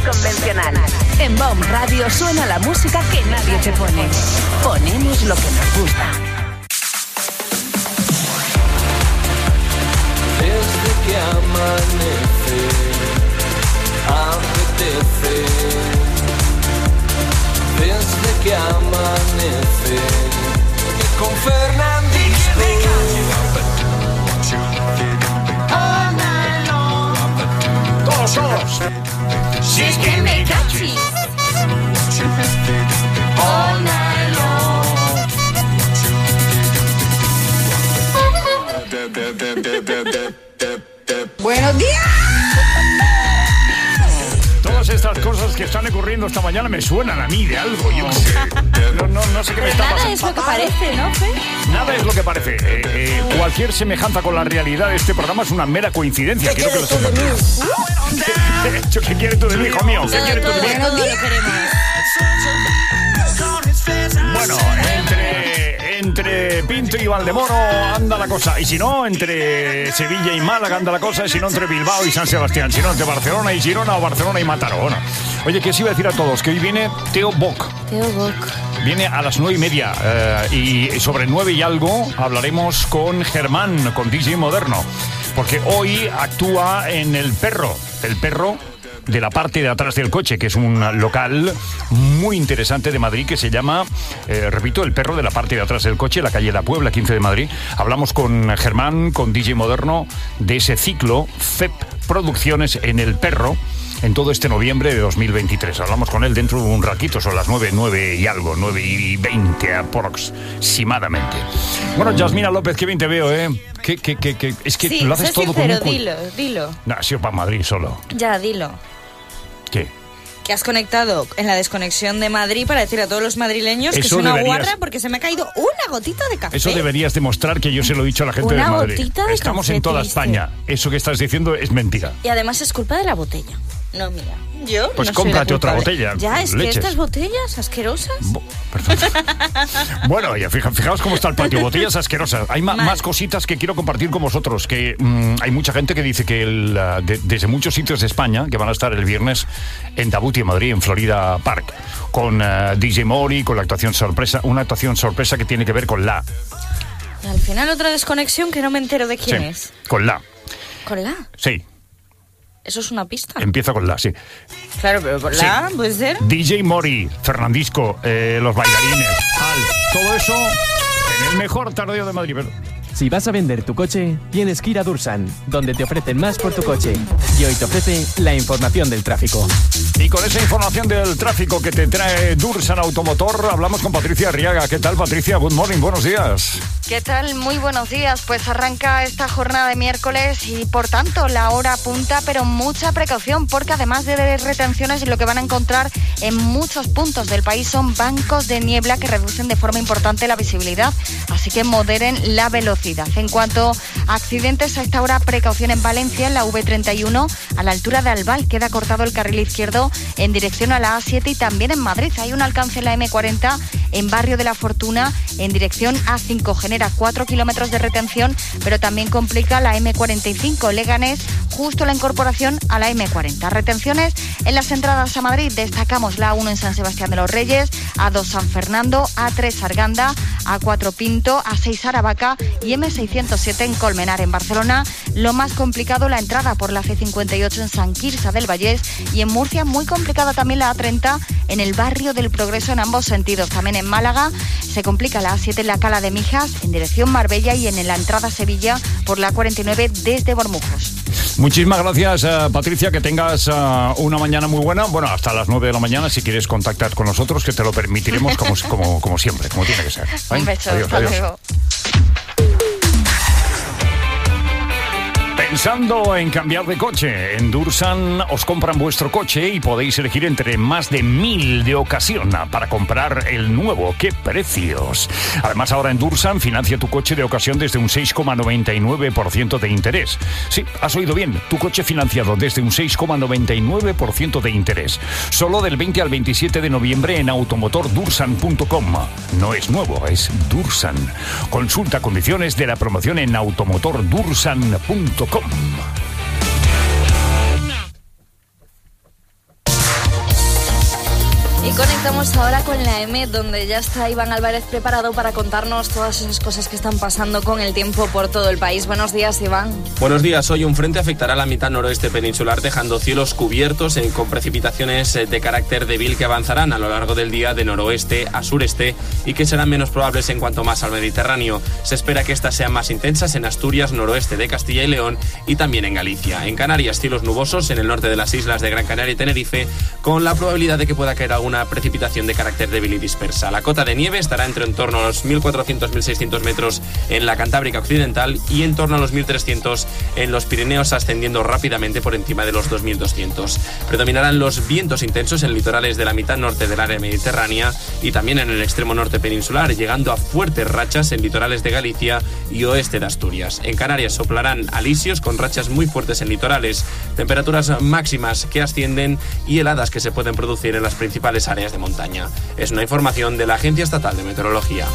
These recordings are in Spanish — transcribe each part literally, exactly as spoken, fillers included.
convencional. En B O M Radio suena la música que nadie te pone. Ponemos lo que nos gusta. Desde que amanece, apetece. Desde que amanece, con Fernandisco. Todos solos. Si es que me cachis. All night long. Buenos días. Todas estas cosas que están ocurriendo esta mañana me suenan a mí de algo, yo qué sé. No, no, no sé qué me está pasando. Nada es lo que parece, ¿no, Fe? Nada es lo que parece. Eh, eh, cualquier semejanza con la realidad de este programa es una mera coincidencia. ¿Qué Quiero que lo quieres tú de sepas. mí? De hecho, ¿qué quieres tú de mí, hijo mío? ¿Qué Todo, quieres tú todo, de mí? todo lo queremos. Bueno, entre, entre Pinto y Valdemoro anda la cosa. Y si no, entre Sevilla y Málaga anda la cosa. Y si no, entre Bilbao y San Sebastián. Si no, entre Barcelona y Girona o Barcelona y Mataró. Bueno, oye, que os iba a decir a todos que hoy viene Teo Bock. Teo Bock. Viene a las nueve y media eh, y sobre nueve y algo hablaremos con Germán, con D J Moderno, porque hoy actúa en El Perro, El Perro de la parte de atrás del coche, que es un local muy interesante de Madrid que se llama, eh, repito, El Perro de la parte de atrás del coche, la calle La Puebla, quince de Madrid. Hablamos con Germán, con D J Moderno, de ese ciclo F E P Producciones en El Perro, en todo este noviembre de dos mil veintitrés. Hablamos con él dentro de un ratito, son las nueve, nueve y algo, nueve y veinte aproximadamente. Bueno, Yasmina López, qué bien te veo, ¿eh? Que, que, que, que, es que Sí, lo haces sé todo sincero, con un... dilo, dilo. No, ha sido para Madrid solo. Ya, dilo. ¿Qué? Que has conectado en la desconexión de Madrid para decir a todos los madrileños que es Eso una deberías- guarra porque se me ha caído una gotita de café. Eso deberías demostrar que yo se lo he dicho a la gente Una de Madrid. gotita de Estamos café en toda triste. España. Eso que estás diciendo es mentira. Y además es culpa de la botella. No, mira. Yo Pues no soy la cómprate otra culpable. botella, Ya, es leches. que estas botellas asquerosas. Bo- Perdón. Bueno, ya fija- fijaos cómo está el patio. Botellas asquerosas. Hay ma- Mal. más cositas que quiero compartir con vosotros. Que mm, hay mucha gente que dice que el, uh, de- desde muchos sitios de España que van a estar el viernes en Tabuti, en Madrid, en Florida Park, con uh, D J Mori, con la actuación sorpresa, una actuación sorpresa que tiene que ver con la. Y al final otra desconexión que no me entero de quién Sí, es. con la. ¿Con la? Sí, ¿Eso es una pista? empieza con la, sí. Claro, pero con Sí. la puede ser. D J Mori, Fernandisco, eh, los bailarines, Al, todo eso en el mejor tardeo de Madrid. Pero... Si vas a vender tu coche, tienes que ir a Dursan, donde te ofrecen más por tu coche. Y hoy te ofrece la información del tráfico. Y con esa información del tráfico que te trae Dursan Automotor, hablamos con Patricia Arriaga. ¿Qué tal, Patricia? Good morning, buenos días. ¿Qué tal? Muy buenos días. Pues arranca esta jornada de miércoles y por tanto la hora punta, pero mucha precaución porque además de retenciones lo que van a encontrar en muchos puntos del país son bancos de niebla que reducen de forma importante la visibilidad, así que moderen la velocidad. En cuanto a accidentes, a esta hora precaución en Valencia, en la V treinta y uno, a la altura de Albal, queda cortado el carril izquierdo en dirección a la A siete y también en Madrid. Hay un alcance en la M cuarenta en Barrio de la Fortuna en dirección A cinco. Genera cuatro kilómetros de retención, pero también complica la M cuarenta y cinco Leganés, justo la incorporación a la M cuarenta. Retenciones en las entradas a Madrid. Destacamos la A uno en San Sebastián de los Reyes, A dos San Fernando, A tres Arganda, A cuatro Pinto, A seis Aravaca y M seiscientos siete en Colmenar. En Barcelona, lo más complicado la entrada por la C cincuenta y ocho en San Quirze del Vallès y en Murcia muy complicada también la A treinta en el barrio del Progreso en ambos sentidos. También en Málaga se complica la A siete en la Cala de Mijas en dirección Marbella y en la entrada a Sevilla por la A cuarenta y nueve desde Bormujos. Muchísimas gracias, uh, Patricia, que tengas uh, una mañana muy buena. Bueno, hasta las nueve de la mañana, si quieres contactar con nosotros, que te lo permitiremos como, como, como siempre, como tiene que ser. ¿Vale? Un beso, Adiós, hasta adiós. luego. Pensando en cambiar de coche, en Dursan os compran vuestro coche y podéis elegir entre más de mil de ocasión para comprar el nuevo. ¡Qué precios! Además, ahora en Dursan financia tu coche de ocasión desde un seis coma noventa y nueve por ciento de interés. Sí, has oído bien, tu coche financiado desde un seis coma noventa y nueve por ciento de interés. Solo del veinte al veintisiete de noviembre en automotor dursan punto com. No es nuevo, es Dursan. Consulta condiciones de la promoción en automotor dursan punto com. Y conectamos ahora con la M, donde ya está Iván Álvarez preparado para contarnos todas esas cosas que están pasando con el tiempo por todo el país. Buenos días, Iván. Buenos días. Hoy un frente afectará la mitad noroeste peninsular, dejando cielos cubiertos eh, con precipitaciones eh, de carácter débil que avanzarán a lo largo del día de noroeste a sureste y que serán menos probables en cuanto más al Mediterráneo. Se espera que estas sean más intensas en Asturias, noroeste de Castilla y León y también en Galicia. En Canarias, cielos nubosos en el norte de las islas de Gran Canaria y Tenerife, con la probabilidad de que pueda caer alguna precipitación de carácter débil y dispersa. La cota de nieve estará entre en torno a los mil cuatrocientos a mil seiscientos metros en la Cantábrica Occidental y en torno a los mil trescientos en los Pirineos, ascendiendo rápidamente por encima de los dos mil doscientos. Predominarán los vientos intensos en litorales de la mitad norte del área mediterránea y también en el extremo norte peninsular, llegando a fuertes rachas en litorales de Galicia y oeste de Asturias. En Canarias soplarán alisios con rachas muy fuertes en litorales, temperaturas máximas que ascienden y heladas que se pueden producir en las principales áreas de montaña. Es una información de la Agencia Estatal de Meteorología.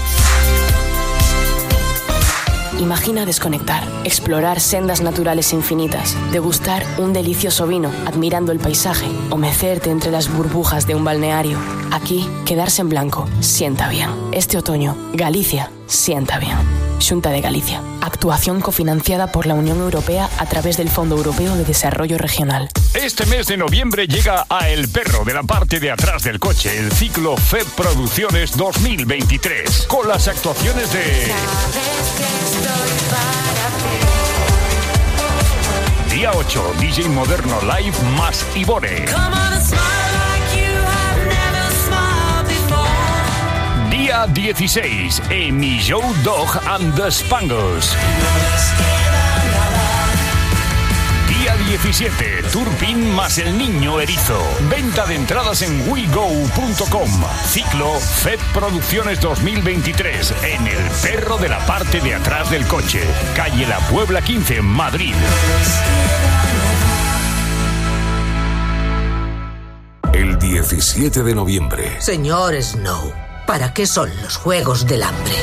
Imagina desconectar, explorar sendas naturales infinitas, degustar un delicioso vino admirando el paisaje o mecerte entre las burbujas de un balneario. Aquí, quedarse en blanco sienta bien. Este otoño, Galicia sienta bien. Xunta de Galicia. Actuación cofinanciada por la Unión Europea a través del Fondo Europeo de Desarrollo Regional. Este mes de noviembre llega a El Perro, de la parte de atrás del coche, el ciclo F E P Producciones dos mil veintitrés, con las actuaciones de... Día ocho, D J Moderno Live más Ibore. Día dieciséis, Amy Joe Dog and the Spangles. Día diecisiete, Turpin más el niño erizo. Venta de entradas en wego punto com. Ciclo F E P Producciones dos mil veintitrés en El Perro, de la parte de atrás del coche. Calle La Puebla quince, Madrid. El diecisiete de noviembre. Señor Snow, ¿para qué son los Juegos del Hambre?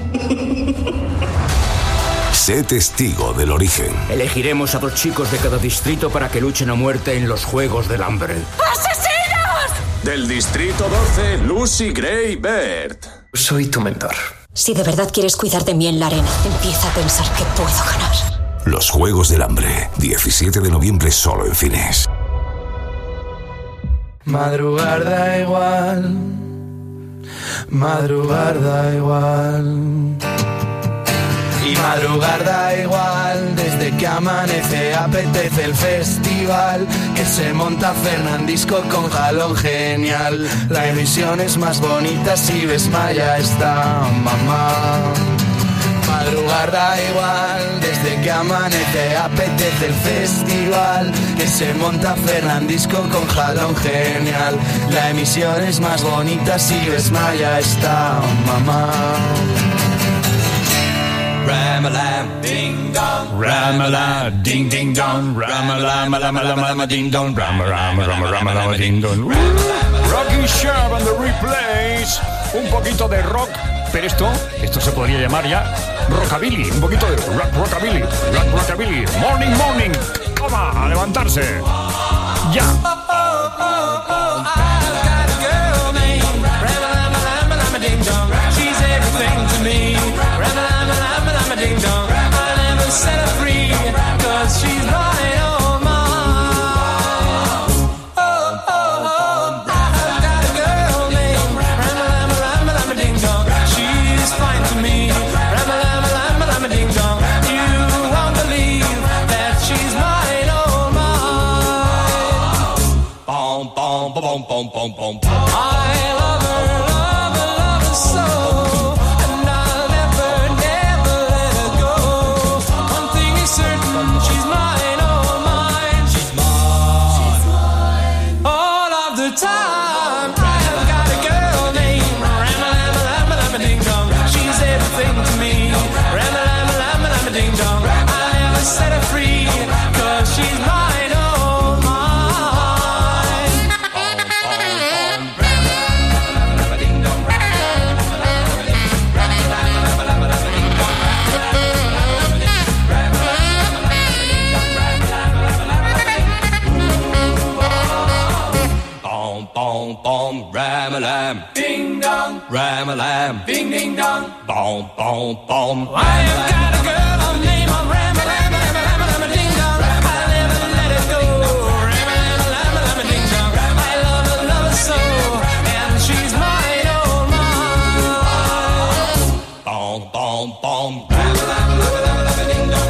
Sé testigo del origen. Elegiremos a dos chicos de cada distrito para que luchen a muerte en los Juegos del Hambre. ¡Asesinos! Del distrito doce, Lucy Gray Baird. Soy tu mentor. Si de verdad quieres cuidar de mí en la arena, empieza a pensar que puedo ganar. Los Juegos del Hambre, diecisiete de noviembre solo en cines. Madrugar da igual, madrugar da igual. Y madrugar da igual, desde que amanece apetece el festival que se monta Fernandisco con jalón genial. La emisión es más bonita si ves Maya está, mamá. Madrugar da igual, desde que amanece apetece el festival que se monta Fernandisco con jalón genial. La emisión es más bonita si ves Maya está, mamá. Ramalam, ding dong, Ramalam, ding ding dong, Ramalam, lama lama lama ding dong, Rama Rama Rama Rama lama ding dong. Rocky Sharp and the Replays. Un poquito de rock, pero esto, esto se podría llamar ya rockabilly, un poquito de rock rockabilly, rock rockabilly. Morning, morning, toma, a levantarse. Ya. She's everything to me. Ding dong, I never set her free, cause she's mine, oh mine. Oh, oh, oh, I've got a girl named Rama Lama Lama Ding Dong. She's fine to me, Rama Lama Lama Lama Ding Dong. You won't believe that she's mine, oh mine. Bom, bom, bom, bom, bom, bom, bom. I love her, love her, love her so. She's mine, oh mine. She's mine. She's mine. All of the time. I've got a girl named Rama Lama Lama Lama Ding Dong. She's everything to me. Rama Lama Lama Lama Ding Dong. I never set her free, cause she's mine, oh mine. bom, ram-a-lam. Ding dong, ram-a-lam. Ding ding dong, bom, bom, bom. I have got a girl on name of ram-a-lam, ram-a-lam, ding dong. I'll never let it go. Ram-a-lam, ram-a-lam, ding dong. I love her, love her so, and she's mine, oh mine. Bom, bom, bom, ram-a-lam, ram-a-lam, ding dong.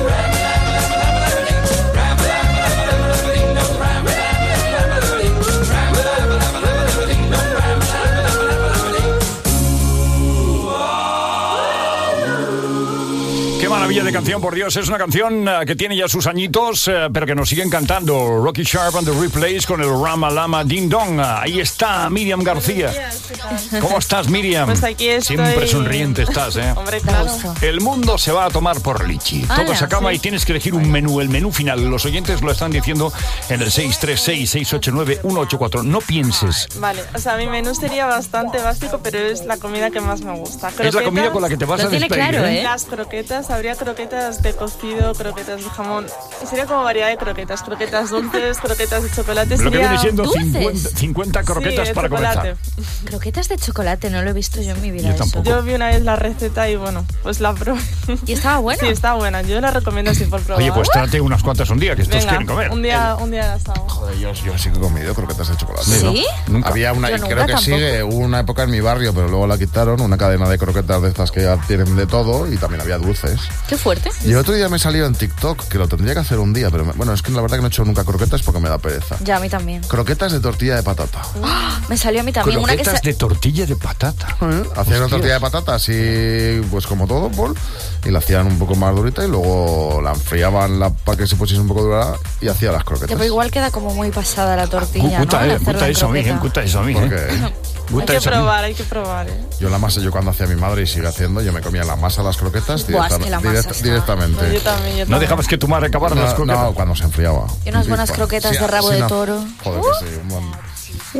Qué maravilla de canción, por Dios. Es una canción uh, que tiene ya sus añitos, uh, pero que nos siguen cantando. Rocky Sharp and the Replays con el Rama Lama Ding Dong. Uh, ahí está Miriam García. ¿Cómo estás, Miriam? Pues aquí estoy. Siempre sonriente estás, ¿eh? Hombre, claro. El mundo se va a tomar por lichi. Ah, Todo se acaba sí. y tienes que elegir un menú, el menú final. Los oyentes lo están diciendo en el seis tres seis, seis ocho nueve, uno ocho cuatro. No pienses. Vale, o sea, mi menú sería bastante básico, pero es la comida que más me gusta. Es la comida con la que te vas Lo a tiene despedir, claro, ¿eh? ¿eh? Las croquetas, habría croquetas de cocido, croquetas de jamón. Sería como variedad de croquetas. Croquetas dulces, croquetas de chocolate. Lo que sería... viene siendo ¿Dulces? cincuenta, cincuenta croquetas Sí, de para chocolate. comenzar. Croquetas de chocolate, no lo he visto yo en mi vida. Yo eso. tampoco. Yo vi una vez la receta y bueno, pues la probé. ¿Y estaba buena? Sí, está buena. Yo la recomiendo así por probar. Oye, pues trate unas cuantas un día, que estos Venga, quieren comer. un día, un día las hago. Joder, yo, yo sí que he comido croquetas de chocolate. ¿Sí? ¿No? Había una, Yo y nunca creo que tampoco. sigue, hubo una época en mi barrio, pero luego la quitaron, una cadena de croquetas de estas que ya tienen de todo y también había dulces. Qué fuerte. Y el otro día me salió en TikTok, que lo tendría que hacer un día, pero me- bueno, es que la verdad que no he hecho nunca croquetas porque me da pereza. Ya, a mí también. Croquetas de tortilla de patata. ¡Ah! Me salió a mí también una que Croquetas se... de tortilla de patata. Hacían una tortilla de patata así, pues como todo, Paul, y la hacían un poco más durita y luego la enfriaban la, para que se pusiese un poco dura y hacía las Ya, croquetas. pero igual queda como muy pasada la tortilla, Gusta, ¿no? Al eh, hacerla gusta en eso a mí, eh, croqueta. gusta eso a mí. Porque eh. Hay Gusta que eso a mí. probar, hay que probar, ¿eh? yo la masa, yo cuando hacía mi madre y sigue haciendo, yo me comía la masa de las croquetas Buah, es directa- que la masa direct- está- directamente. Pues yo también, yo No también. dejabas que tu madre acabara No, las croquetas. no, cuando se enfriaba. Y unas buenas Y pa- croquetas sí, de rabo sí, de no. toro. Joder, que sí, un mon-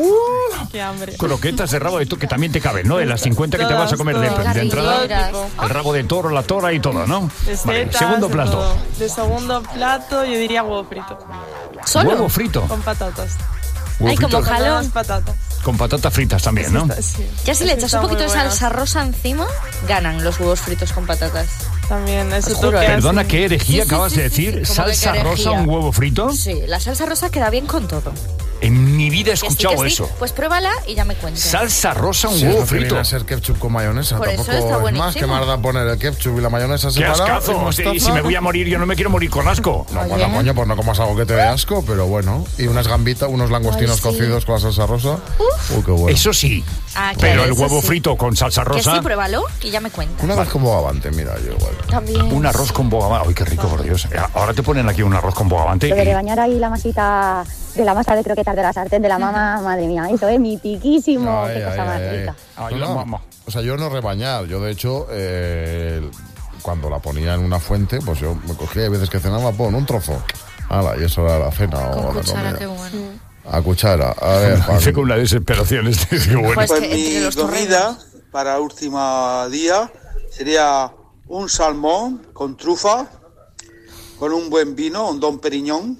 Qué hambre. Croquetas de rabo de toro que también te caben, ¿no? De las cincuenta que te vas a comer de, Todas, de entrada. todas. El rabo de toro, la tora y todo, ¿no? De Vale, setas, segundo de plato. todo. De segundo plato, yo diría huevo frito. ¿Solo? Huevo frito. Con patatas. Huevo Ay, como frito jalón. Con patatas. con patatas fritas también, ¿no? Sí. Ya si le Eso echas está un poquito de muy bueno. salsa rosa encima, ganan los huevos fritos con patatas. También, eso Os juro, toque ¿eh? Perdona, así. ¿qué herejía Sí, sí, acabas sí, de sí, decir? sí, como que ¿Salsa qué rosa, herejía. un huevo frito? Sí, la salsa rosa queda bien con todo. En mi vida he Que sí, escuchado que sí. eso. Pues pruébala y ya me cuentas. Salsa rosa, un Sí, huevo es lo que viene frito. a ser ketchup con mayonesa. Por eso Tampoco está es más buenísimo. que más da poner el ketchup y la mayonesa ¡Qué separada. ascazo! y Sí, mostaza. si me voy a morir, yo no me quiero morir con asco. No, bueno, coño, pues no comas algo que te dé asco, pero bueno. Y unas gambitas, unos langostinos Ay, sí. cocidos con la salsa rosa. Uy, qué bueno. Eso sí. Ah, claro, Pero el eso huevo sí. frito con salsa Que rosa. sí, pruébalo y ya me cuentas. Una vez con bogavante, mira, yo igual. También. Un arroz con bogavante. ¡Ay, qué rico, por Dios! Ahora te ponen aquí un arroz con bogavante. Lo de y- bañar ahí la masita de la masa de croquetas de la sartén de la mamá, madre mía, eso es mitiquísimo, Ay, qué ay, cosa más ay, rica. ay. No, no, O sea, yo no rebañar. Yo, de hecho, eh, cuando la ponía en una fuente, pues yo me cogía y hay veces que cenaba, pon un trozo. Hala, y eso era la cena o Con la cuchara, comida. qué bueno. A cuchara. A ver, Juan. Dice con una desesperación. Este, qué bueno. Pues Pues que entre mi los comida para el último día sería un salmón con trufa, con un buen vino, un Don Periñón.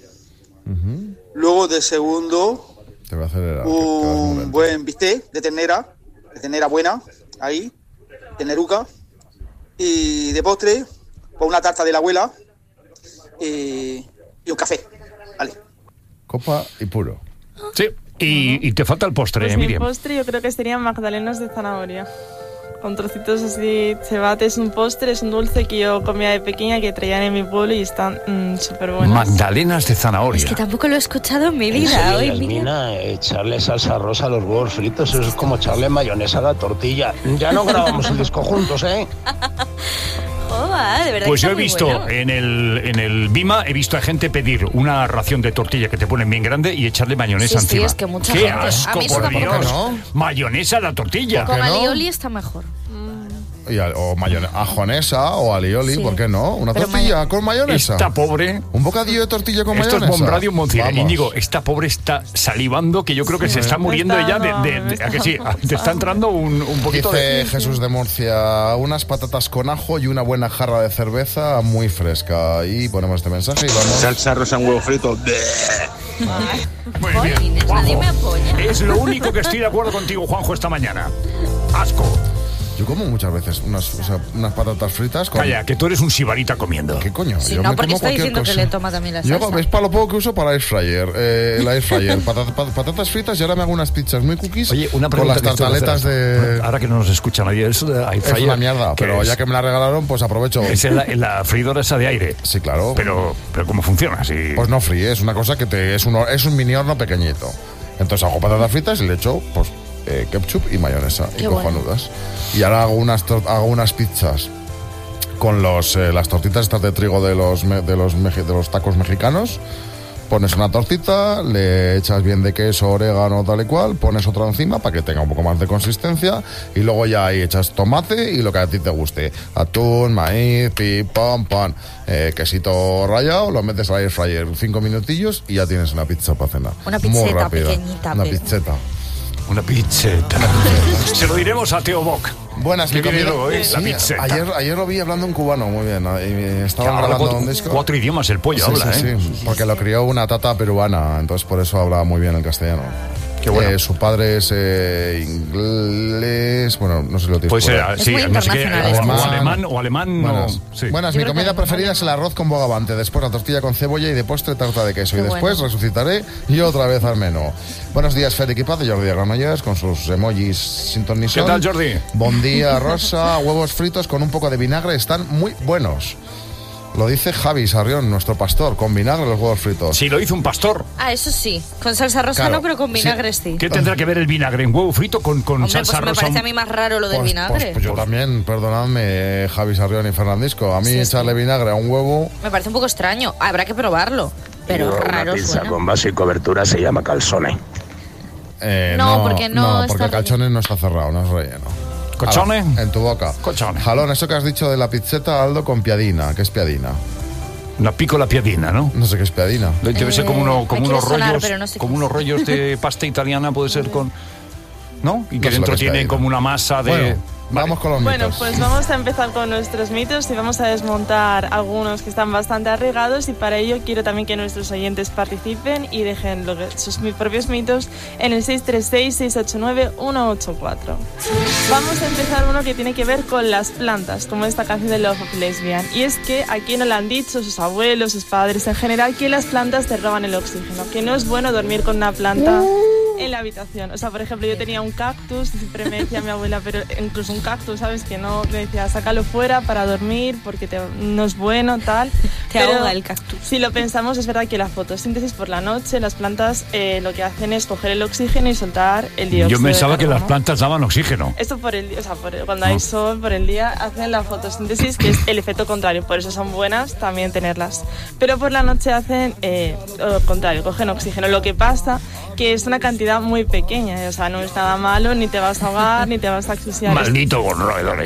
Luego de segundo, Te voy a hacer el- un buen bistec de ternera, de ternera buena, ahí, teneruca. Y de postre, pues una tarta de la abuela y, y un café. Vale. Copa y puro. Sí. Y, y te falta el postre, Pues eh, mi Miriam. postre yo creo que serían magdalenas de zanahoria. Con trocitos así, cebate, es un postre, es un dulce que yo comía de pequeña, que traían en mi pueblo y están mm, súper buenas. Magdalenas de zanahoria. Es que tampoco lo he escuchado en mi En vida. serio, Hoy, Yasmina, echarle salsa rosa a los huevos fritos, eso es como echarle mayonesa a la tortilla. Ya no grabamos el disco juntos, ¿eh? Joder, de verdad Pues que yo he está muy visto bueno. en el en el Bima, he visto a gente pedir una ración de tortilla que te ponen bien grande y echarle mayonesa Sí, sí, encima. es que mucha ¡Qué gente. A asco, mí eso por tampoco Dios! me gusta. Mayonesa a la tortilla. Con alioli está mejor. Y a- o mayone- ajonesa o alioli, Sí. ¿por qué no? Una Pero tortilla maya- con mayonesa. Esta pobre... Un bocadillo de tortilla con Esto mayonesa. es Bomb Radio Moncir. Vamos. Íñigo, esta pobre está salivando, que yo creo que se está muriendo está, ella de, no, de- me de- está ¿a que sí? Te está entrando un, un poquito Dice de... Jesús de Murcia, unas patatas con ajo y una buena jarra de cerveza muy fresca. Y ponemos este mensaje y vamos. Salsa rosa en huevo frito. Muy bien, Jolines, Juanjo. nadie me apoya. Es lo único que estoy de acuerdo contigo, Juanjo, esta mañana. Asco. Yo como muchas veces unas, o sea, unas patatas fritas con... Calla, que tú eres un sibarita comiendo. ¿Qué coño? Sí, Yo no, me porque como está cualquier diciendo que cosa. le toma también la Yo salsa. es para lo poco que uso para air fryer, eh, el air fryer, patata- pat- patatas fritas y ahora me hago unas pizzas muy cookies Oye, una con pregunta las que estoy tartaletas haciendo. de... Ahora que no nos escucha nadie, eso de air Es fryer, una mierda, ¿qué pero es? ya que me la regalaron, pues aprovecho. Es en la, en la freidora esa de aire. Sí, claro. Pero, pero ¿cómo funciona? Si... Pues no fríe, es una cosa que te es un, hor- es un mini horno pequeñito. Entonces hago patatas fritas y le echo pues eh, ketchup y mayonesa y Qué bueno. cojonudas. Y ahora hago unas tor- hago unas pizzas con los eh, las tortitas estas de trigo de los me- de los meji- de los tacos mexicanos. Pones una tortita, le echas bien de queso, orégano, tal y cual, pones otra encima para que tenga un poco más de consistencia y luego ya ahí echas tomate y lo que a ti te guste. Atún, maíz, pip, pam, pan, eh, quesito rallado, lo metes al air fryer cinco minutillos y ya tienes una pizza para cenar. Una Muy pizzeta rápida. pequeñita, Una pero- pizzeta. Una pizzeta. Se lo diremos a Teo Boc. Buenas, ¿Qué mi viene comida. luego, eh? La Sí, pizzeta. ayer, ayer lo vi hablando en cubano, muy bien. Y estaba Habla grabando cuatro, un disco. cuatro idiomas el pollo, Sí, habla, sí, ¿eh? sí, porque lo crió una tata peruana, entonces por eso hablaba muy bien el castellano. Qué bueno. Eh, su padre es eh, inglés, bueno, no sé si lo tienes Pues por era, ahí. sí, muy no sé qué, internacional o, esto. o alemán, o alemán, no. Buenas, Sí. Buenas, Yo mi creo comida que preferida es el arroz con bogavante, después la tortilla con cebolla y después tarta de queso. Qué y después bueno. resucitaré y otra vez al menú. Buenos días, Fer y Paz de Jordi Granollers, con sus emojis sin ton ni ¿Qué son. tal, Jordi? Bon día, Rosa, huevos fritos con un poco de vinagre, están muy buenos. Lo dice Javi Sarrión, nuestro pastor, con vinagre los huevos fritos. Si lo hizo un pastor, Ah, eso sí. Con salsa rosa Claro. no, pero con Sí. vinagre sí. ¿qué tendrá que ver el vinagre en huevo frito con, con Hombre, salsa pues me rosa? parece a mí más raro lo del Pues- vinagre. Pues, pues yo también, perdonadme, eh, Javi Sarrión y Fernandisco. A mí Sí, echarle sí. vinagre a un huevo... Me parece un poco extraño. Habrá que probarlo. Pero Una raro pizza suena. con base y cobertura se llama calzone. eh, No, porque no porque está calzones no está cerrado, no es relleno. ¿Cochone? Ala, en tu boca. Cochone. Jalón, eso que has dicho de la pizzeta, Aldo, con piadina. ¿Qué es piadina? Una piccola piadina, ¿no? No sé qué es piadina. Debe ser como, uno, Eh, como me unos quiere sonar, rollos, pero no sé qué como es. unos rollos de pasta italiana, puede ser con, ¿no? Y que No sé lo dentro que es tiene piadina. como una masa de. Bueno, vamos con los Bueno, mitos. pues vamos a empezar con nuestros mitos y vamos a desmontar algunos que están bastante arraigados y para ello quiero también que nuestros oyentes participen y dejen lo que- sus mi- propios mitos en el seis tres seis, seis ocho nueve, uno ocho cuatro. Vamos a empezar uno que tiene que ver con las plantas, como esta canción de Love of Lesbian. Y es que aquí nos lo han dicho sus abuelos, sus padres en general, que las plantas te roban el oxígeno, que no es bueno dormir con una planta en la habitación. O sea, por ejemplo, yo tenía un cactus y siempre me decía mi abuela, pero incluso un cactus, ¿sabes? Que no, me decía, sácalo fuera para dormir porque te- no es bueno, tal. Te Pero ahoga el cactus. Si lo pensamos, es verdad que la fotosíntesis por la noche, las plantas eh, lo que hacen es coger el oxígeno y soltar el dióxido Yo pensaba de que las carbono. plantas daban oxígeno. Esto por el día, o sea, por el- cuando hay sol, por el día, hacen la fotosíntesis, que es el efecto contrario. Por eso son buenas también tenerlas. Pero por la noche hacen eh, lo contrario, cogen oxígeno. Lo que pasa que es una cantidad muy pequeña, o sea, no es nada malo, ni te vas a ahogar, ni te vas a asfixiar. Maldito roedor.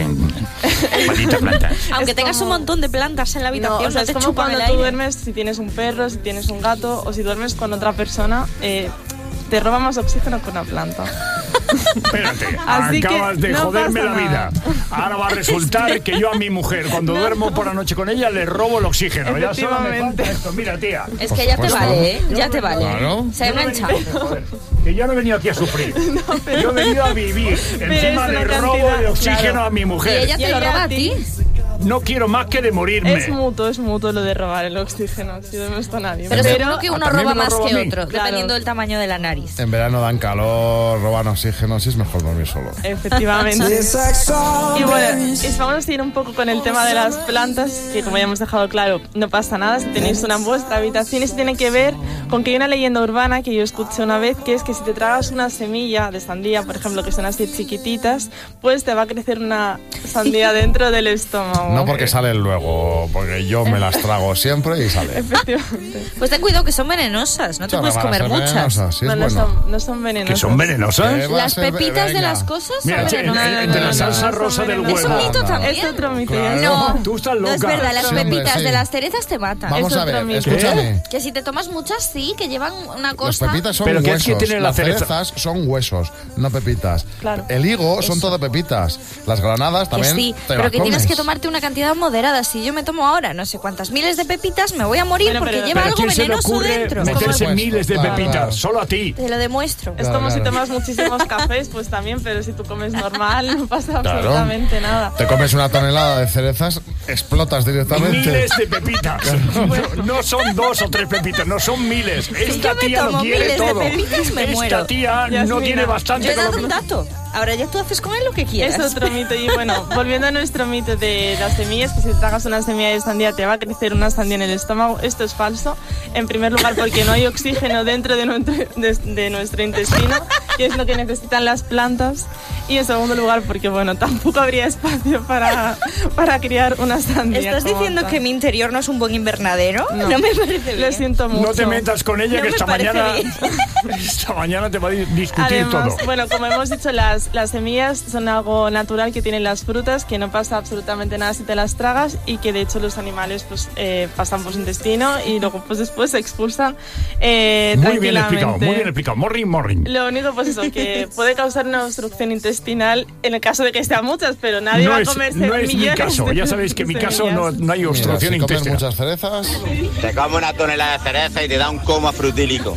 Maldita planta. Aunque Es tengas como- un montón de plantas en la habitación, No, o sea, no te es como chupan cuando el tú aire. duermes, si tienes un perro, si tienes un gato o si duermes con otra persona, eh, te roba más oxígeno que una planta. Espérate, Así que acabas de no joderme pasa la vida. nada. Ahora va a resultar que yo a mi mujer, cuando duermo por la noche con ella, le robo el oxígeno. Ya solo me falta esto. Mira, tía. Es que ya te Pues, vale, ¿eh? yo Ya no te vengo- vale. Claro. Se ha Yo no he enganchado. venido- joder, que yo no he venido aquí a sufrir. Yo he venido a vivir. Encima es una le robo cantidad, el oxígeno claro. a mi Y mujer. ella te lo ella roba a a ti. No quiero más que de morirme. Es mutuo, es mutuo lo de robar el oxígeno, si duermes con nadie. Pero seguro que Ah, uno ¿también roba me lo más roba que a mí? otro, Claro. dependiendo del tamaño de la nariz. En verano dan calor, roban oxígeno, sí es mejor dormir solo. Efectivamente. Y bueno, y vamos a seguir un poco con el tema de las plantas, que como ya hemos dejado claro, no pasa nada si tenéis una en vuestra habitación. Y se tiene que ver con que hay una leyenda urbana que yo escuché una vez, que es que si te tragas una semilla de sandía, por ejemplo, que son así chiquititas, pues te va a crecer una sandía dentro del estómago. No porque salen luego, porque yo me las trago siempre y salen. Efectivamente. Pues ten cuidado que son venenosas, no te Claro, puedes van a comer ser muchas. venenosas, sí, no, es no, bueno. son, no son venenosas. ¿Que son venenosas? ¿Qué va a Las ser pepitas de venga? las cosas son Mira, che, venenosas. el, el de la salsa rosa del Es Es un huevo. mito también. Es otro mito. Claro. No, Tú estás loca. no es verdad, las Sí, hombre, pepitas sí. de las cerezas te matan. Vamos Es a otro ver, mito. escúchame. Que si te tomas muchas, sí, que llevan una Las cosa. pepitas son ¿Pero qué huesos. es que tiene la Las cereza? cerezas son huesos, no pepitas. Claro. El higo son Eso. todo pepitas. Las granadas Que también sí, te pero las que tienes comes. que tomarte una cantidad moderada. Si yo me tomo ahora no sé cuántas miles de pepitas, me voy a morir Bueno, porque pero- lleva ¿Pero a algo quién se le venenoso ocurre dentro. meterse Como- miles de Claro, pepitas? claro. Solo a ti. Te lo demuestro. Es como Claro, si claro. tomas muchísimos cafés, pues también, pero si tú comes normal no pasa Claro. absolutamente nada. Te comes una tonelada de cerezas, explotas directamente. Miles de pepitas. No, no son dos o tres pepitas, no son miles. Esta yo me tía lo tomo quiere miles de todo. pepitas, me Esta muero. tía no Yasmina, tiene Yo bastante he con dado lo un que- dato. Ahora ya tú haces con él lo que quieras. Es otro mito. Y bueno, volviendo a nuestro mito de las semillas, que si te tragas una semilla de sandía te va a crecer una sandía en el estómago, esto es falso. En primer lugar, porque no hay oxígeno dentro de nuestro, de, de nuestro intestino, que es lo que necesitan las plantas. Y en segundo lugar, porque bueno, tampoco habría espacio para, para criar una sandía. ¿Estás como diciendo tal. que mi interior no es un buen invernadero? No, No. me parece bien. Lo siento mucho. No te metas con ella, No que me esta parece mañana, bien. esta mañana te va a di- discutir Además, todo. bueno, como hemos dicho, las, las semillas son algo natural que tienen las frutas, que no pasa absolutamente nada si te las tragas y que de hecho los animales pues eh, pasan por su intestino y luego pues después se expulsan eh, Muy bien explicado, tranquilamente. muy bien explicado. Morring, morring. Lo único pues eso, que puede causar una obstrucción intestinal en el caso de que sean muchas, pero nadie No va es, a comerse no es mi millones caso. de Ya sabéis que en mi caso no, semillas. no hay Mira, obstrucción si comes intestinal. muchas cerezas, Te comes una tonelada de cereza y te da un coma frutílico.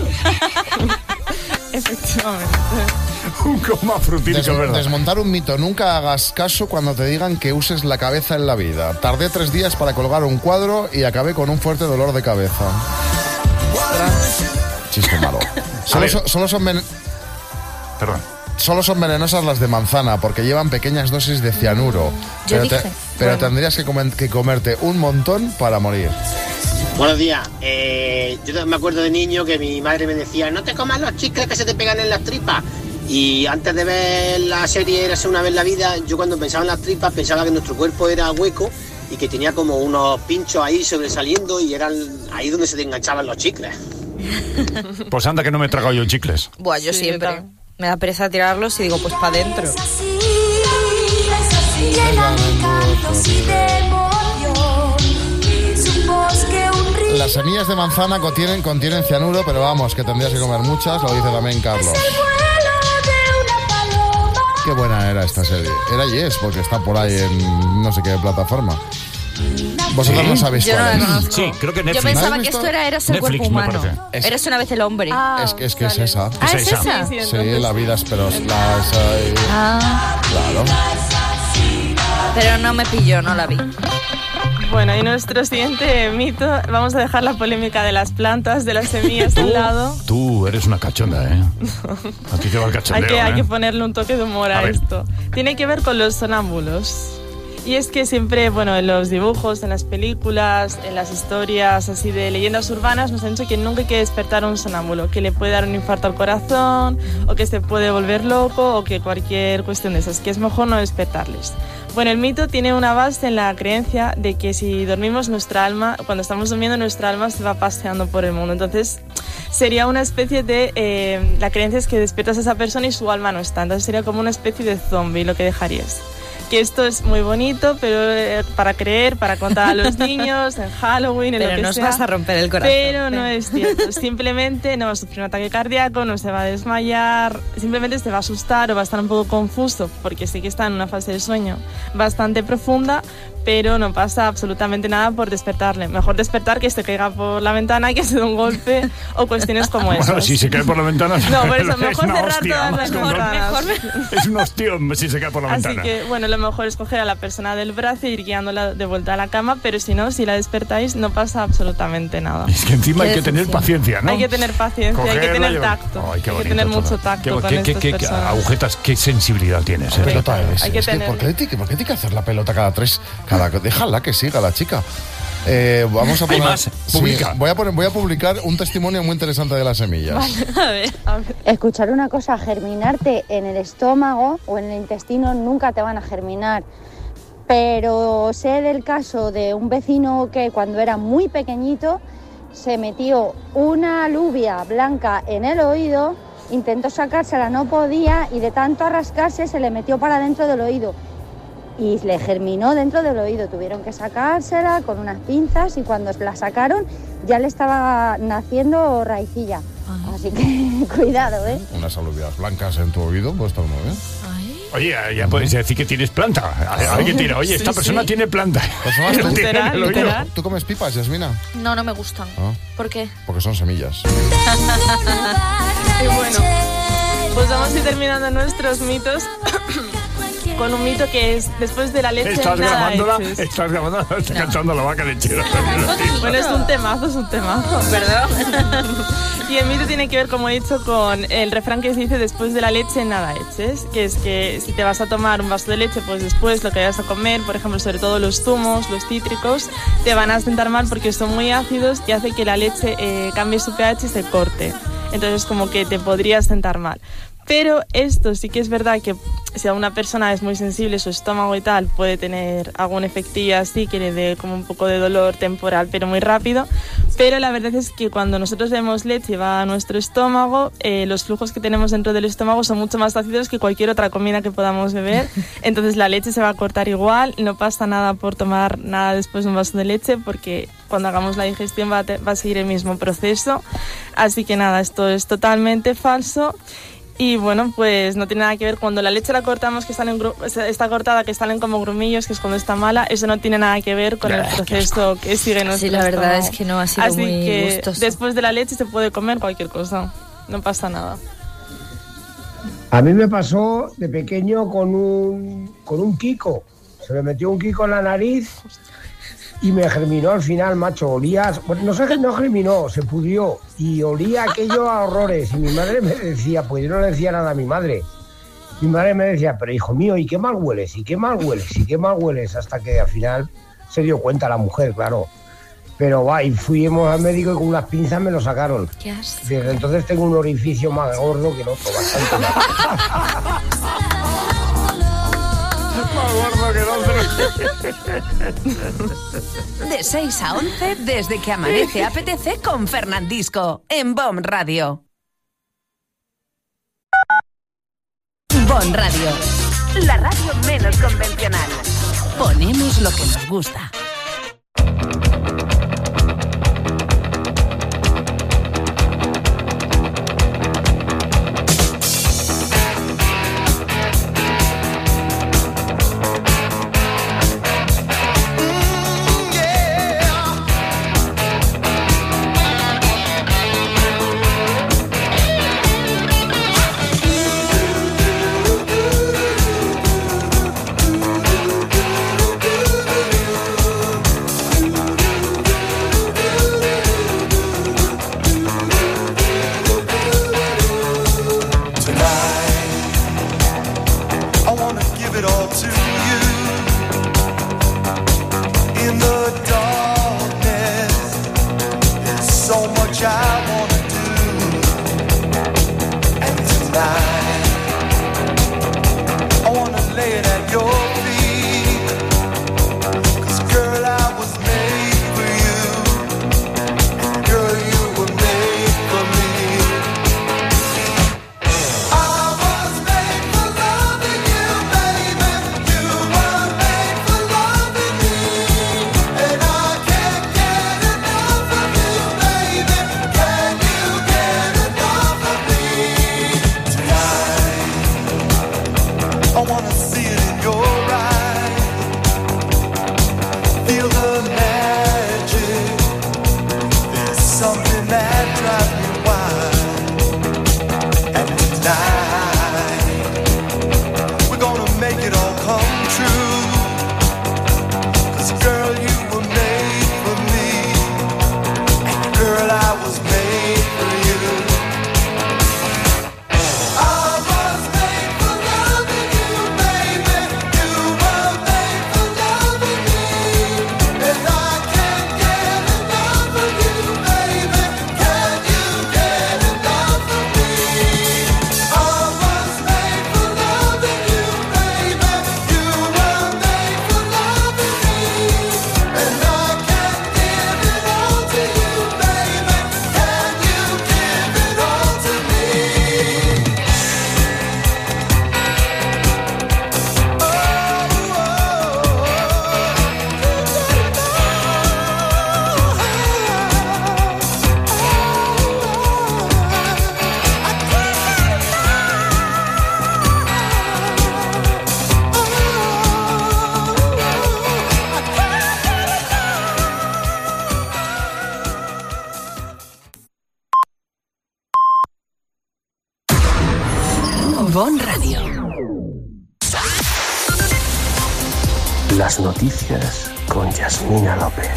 Efectivamente. Un coma frutílico, des- ¿verdad? desmontar un mito. Nunca hagas caso cuando te digan que uses la cabeza en la vida. Tardé tres días para colgar un cuadro y acabé con un fuerte dolor de cabeza. Chiste malo. Solo, ver. so- solo son ven- Perdón. Solo son venenosas las de manzana porque llevan pequeñas dosis de cianuro. Yo pero dije. te- pero Bueno. tendrías que, comen- que comerte un montón para morir. Buenos días. Eh, yo me acuerdo de niño que mi madre me decía, no te comas los chicles que se te pegan en las tripas. Y antes de ver la serie Érase una vez la vida, yo cuando pensaba en las tripas pensaba que nuestro cuerpo era hueco y que tenía como unos pinchos ahí sobresaliendo y eran ahí donde se te enganchaban los chicles. Pues anda que no me he tragado yo chicles. Buah, yo Sí, siempre. yo también. Me da pereza tirarlos y digo, pues para adentro. Las semillas de manzana contienen, contienen cianuro, pero vamos, que tendrías que comer muchas, lo dice también Carlos. Qué buena era esta serie. Era Yes, porque está por ahí en no sé qué plataforma. Vosotros ¿Sí? no sabéis Yo no cuál la es. conozco. Sí, creo que Yo Netflix. pensaba ¿No has que visto? esto era Eras el Netflix, cuerpo me humano. parece. Es- Eres una vez el hombre. Ah, Es que es, que es vale. esa. Ah, ¿es ¿es esa? esa? Sí, sí, Sí, entonces- la vida es pero las, ay, Ah, claro. pero no me pilló, no la vi. Bueno, y nuestro siguiente mito, vamos a dejar la polémica de las plantas, de las semillas a un lado. Tú eres una cachonda, ¿eh? A ti te va el Hay cachondeo, que, hay ¿eh? que ponerle un toque de humor a, A ver. esto. Tiene que ver con los sonámbulos. Y es que siempre, bueno, en los dibujos, en las películas, en las historias así de leyendas urbanas, nos han dicho que nunca hay que despertar a un sonámbulo, que le puede dar un infarto al corazón, o que se puede volver loco, o que cualquier cuestión de esas, que es mejor no despertarles. Bueno, el mito tiene una base en la creencia de que si dormimos nuestra alma, cuando estamos durmiendo nuestra alma se va paseando por el mundo. Entonces sería una especie de... Eh, la creencia es que despiertas a esa persona y su alma no está. Entonces sería como una especie de zombie lo que dejarías. Que esto es muy bonito, pero eh, para creer, para contar a los niños, en Halloween, en Pero lo que nos sea. vas a romper el corazón. Pero no es cierto. Simplemente no va a sufrir un ataque cardíaco, no se va a desmayar, simplemente se va a asustar o va a estar un poco confuso, porque sí que está en una fase de sueño bastante profunda, pero no pasa absolutamente nada por despertarle. Mejor despertar que se caiga por la ventana y que se dé un golpe o cuestiones como esas. Bueno, si se cae por la ventana... No, por eso, es mejor una cerrar hostia, todas más las que un ventanas. golpe. Es un hostión si se cae por la Así ventana. que, bueno, lo mejor es coger a la persona del brazo e ir guiándola de vuelta a la cama, pero si no, si la despertáis, no pasa absolutamente nada. Es que encima hay que tener paciencia, ¿no? Hay que tener paciencia, hay que Cogerla, tener llevar- tacto. Ay, qué hay que bonito tener todo. mucho tacto Qué- con qué- estas qué- qué- personas. agujetas, qué sensibilidad tienes. ¿Qué ¿eh? pelota es? Hay que Es que, tener- ¿por, qué, tiene- ¿Por qué tiene que hacer la pelota cada tres? Cada, déjala que siga la chica. Eh, vamos a Hay poner, más, publica. voy, a poner, voy a publicar un testimonio muy interesante de las semillas. A ver, a ver. Escuchar una cosa, germinarte en el estómago o en el intestino nunca te van a germinar. Pero sé del caso de un vecino que cuando era muy pequeñito se metió una alubia blanca en el oído, intentó sacársela, no podía, y de tanto rascarse se le metió para dentro del oído y le germinó dentro del oído. Tuvieron que sacársela con unas pinzas y cuando la sacaron ya le estaba naciendo raicilla. Así que cuidado, ¿eh? Unas alubias blancas en tu oído, pues está muy bien. Oye, ya puedes decir que tienes planta. Alguien dirá, oye, esta sí, persona sí. tiene planta. Pues ¿tú, literal, literal. ¿Tú comes pipas, Yasmina? No, no me gustan. ¿Ah? ¿Por qué? Porque son semillas. Y bueno, pues vamos a ir terminando nuestros mitos con un mito que es después de la leche estás nada grabándola, eches. Estás grabándola, estás No. cantando la vaca lechera. Bueno, es un temazo, es un temazo. Perdón. Y el mito tiene que ver, como he dicho, con el refrán que se dice después de la leche nada eches, que es que si te vas a tomar un vaso de leche, pues después lo que vayas a comer, por ejemplo, sobre todo los zumos, los cítricos, te van a sentar mal porque son muy ácidos y hace que la leche eh, cambie su pH y se corte. Entonces como que te podría sentar mal. Pero esto sí que es verdad que si a una persona es muy sensible su estómago y tal, puede tener algún efectillo así que le dé como un poco de dolor temporal, pero muy rápido. Pero la verdad es que cuando nosotros bebemos leche y va a nuestro estómago, eh, los flujos que tenemos dentro del estómago son mucho más ácidos que cualquier otra comida que podamos beber. Entonces la leche se va a cortar igual, no pasa nada por tomar nada después de un vaso de leche porque cuando hagamos la digestión va a, te- va a seguir el mismo proceso. Así que nada, esto es totalmente falso. Y bueno, pues no tiene nada que ver. Cuando la leche la cortamos, que salen gru- está cortada, que salen como grumillos, que es cuando está mala, eso no tiene nada que ver con el proceso que sigue nuestro Sí, la verdad estómago. es que no ha sido Así muy que gustoso. después de la leche se puede comer cualquier cosa, no pasa nada. A mí me pasó de pequeño con un, con un Kiko. Se me metió un Kiko en la nariz y me germinó al final, macho. Olía, bueno, no sé, no germinó, se pudrió y olía aquello a horrores. Y mi madre me decía, pues yo no le decía nada a mi madre. Mi madre me decía, pero hijo mío, ¿y qué mal hueles? ¿Y qué mal hueles? ¿Y qué mal hueles? Hasta que al final se dio cuenta la mujer, claro. Pero va, y fuimos al médico y con unas pinzas me lo sacaron. ¿Qué has? Desde entonces tengo un orificio más gordo que el otro, bastante más. Más gordo que el otro. De seis a once, desde que amanece apetece con Fernandisco, en B O M Radio. B O M Radio, la radio menos convencional. Ponemos lo que nos gusta. Tonight Bon Radio. Las noticias con Yasmina López.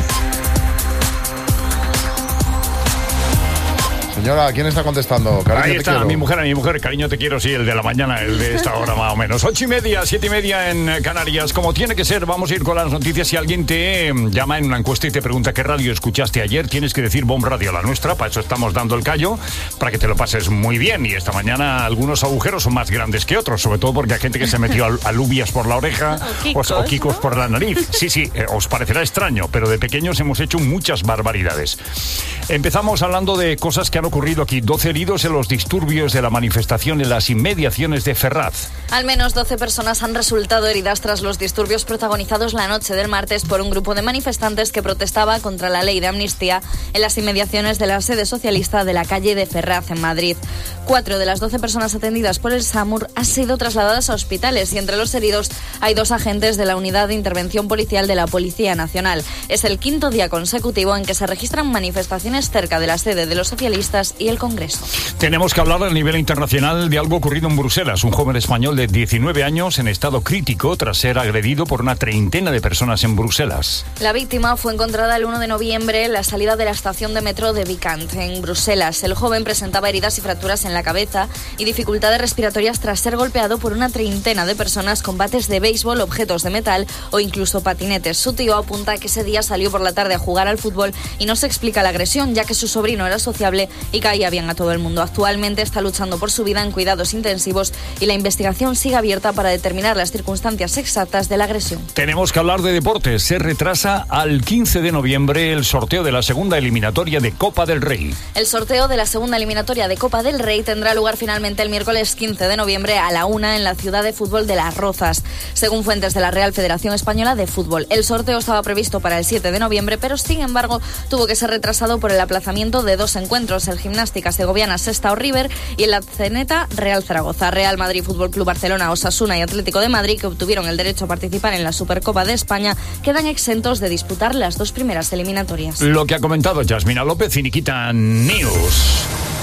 Señora, ¿quién está contestando? Cariño, Ahí te está, quiero. mi mujer, a mi mujer, cariño, te quiero, sí, el de la mañana, el de esta hora más o menos. Ocho y media, siete y media en Canarias, como tiene que ser. Vamos a ir con las noticias. Si alguien te llama en una encuesta y te pregunta qué radio escuchaste ayer, tienes que decir Bon Radio, la nuestra. Para eso estamos dando el callo, para que te lo pases muy bien. Y esta mañana algunos agujeros son más grandes que otros, sobre todo porque hay gente que se metió al- alubias por la oreja O quicos, o, o quicos ¿no? por la nariz. Sí, sí, eh, os parecerá extraño, pero de pequeños hemos hecho muchas barbaridades. Empezamos hablando de cosas que han ocurrido aquí. doce heridos en los disturbios de la manifestación en las inmediaciones de Ferraz. Al menos doce personas han resultado heridas tras los disturbios protagonizados la noche del martes por un grupo de manifestantes que protestaba contra la ley de amnistía en las inmediaciones de la sede socialista de la calle de Ferraz, en Madrid. Cuatro de las doce personas atendidas por el SAMUR han sido trasladadas a hospitales y entre los heridos hay dos agentes de la Unidad de Intervención Policial de la Policía Nacional. Es el quinto día consecutivo en que se registran manifestaciones cerca de la sede de los socialistas y el Congreso. Tenemos que hablar a nivel internacional de algo ocurrido en Bruselas. Un joven español de diecinueve años en estado crítico tras ser agredido por una treintena de personas en Bruselas. La víctima fue encontrada el uno de noviembre en la salida de la estación de metro de Vicant, en Bruselas. El joven presentaba heridas y fracturas en la cabeza y dificultades respiratorias tras ser golpeado por una treintena de personas con bates de béisbol, objetos de metal o incluso patinetes. Su tío apunta que ese día salió por la tarde a jugar al fútbol y no se explica la agresión, ya que su sobrino era sociable y caía bien a todo el mundo. Actualmente está luchando por su vida en cuidados intensivos y la investigación sigue abierta para determinar las circunstancias exactas de la agresión. Tenemos que hablar de deportes. Se retrasa al quince de noviembre el sorteo de la segunda eliminatoria de Copa del Rey. El sorteo de la segunda eliminatoria de Copa del Rey tendrá lugar finalmente el miércoles quince de noviembre a la una en la ciudad de fútbol de Las Rozas, según fuentes de la Real Federación Española de Fútbol. El sorteo estaba previsto para el siete de noviembre, pero sin embargo tuvo que ser retrasado por el aplazamiento de dos encuentros, el Gimnástica Segoviana Sestao River y el Zeneta Real Zaragoza. Real Madrid Fútbol Club Barcelona, Osasuna y Atlético de Madrid, que obtuvieron el derecho a participar en la Supercopa de España, quedan exentos de disputar las dos primeras eliminatorias. Lo que ha comentado Yasmina López y Nikita News.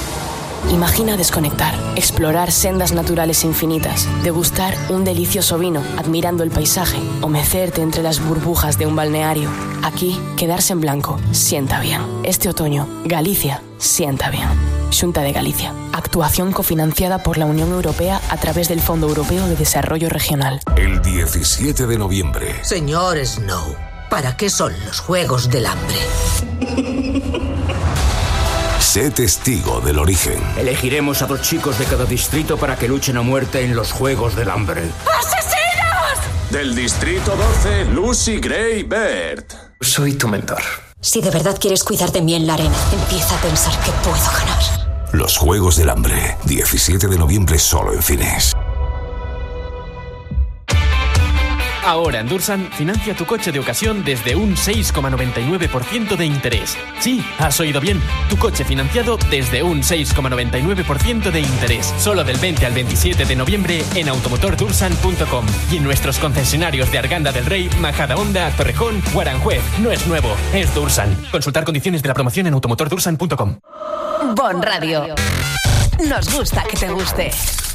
Imagina desconectar, explorar sendas naturales infinitas, degustar un delicioso vino admirando el paisaje o mecerte entre las burbujas de un balneario. Aquí, quedarse en blanco sienta bien. Este otoño, Galicia sienta bien. Xunta de Galicia. Actuación cofinanciada por la Unión Europea a través del Fondo Europeo de Desarrollo Regional. El diecisiete de noviembre. Señor Snow, ¿para qué son los Juegos del Hambre? Sé testigo del origen. Elegiremos a dos chicos de cada distrito para que luchen a muerte en los Juegos del Hambre. ¡Asesinos! Del distrito doce, Lucy Gray Baird. Soy tu mentor. Si de verdad quieres cuidar de mí en la arena, empieza a pensar que puedo ganar. Los Juegos del Hambre. diecisiete de noviembre solo en cines. Ahora en Dursan, financia tu coche de ocasión desde un seis coma noventa y nueve por ciento de interés. Sí, has oído bien. Tu coche financiado desde un seis coma noventa y nueve por ciento de interés. Solo del veinte al veintisiete de noviembre en automotor dursan punto com y en nuestros concesionarios de Arganda del Rey, Majadahonda, Torrejón o Aranjuez. No es nuevo, es Dursan. Consultar condiciones de la promoción en automotor dursan punto com. Bon Radio. Nos gusta que te guste.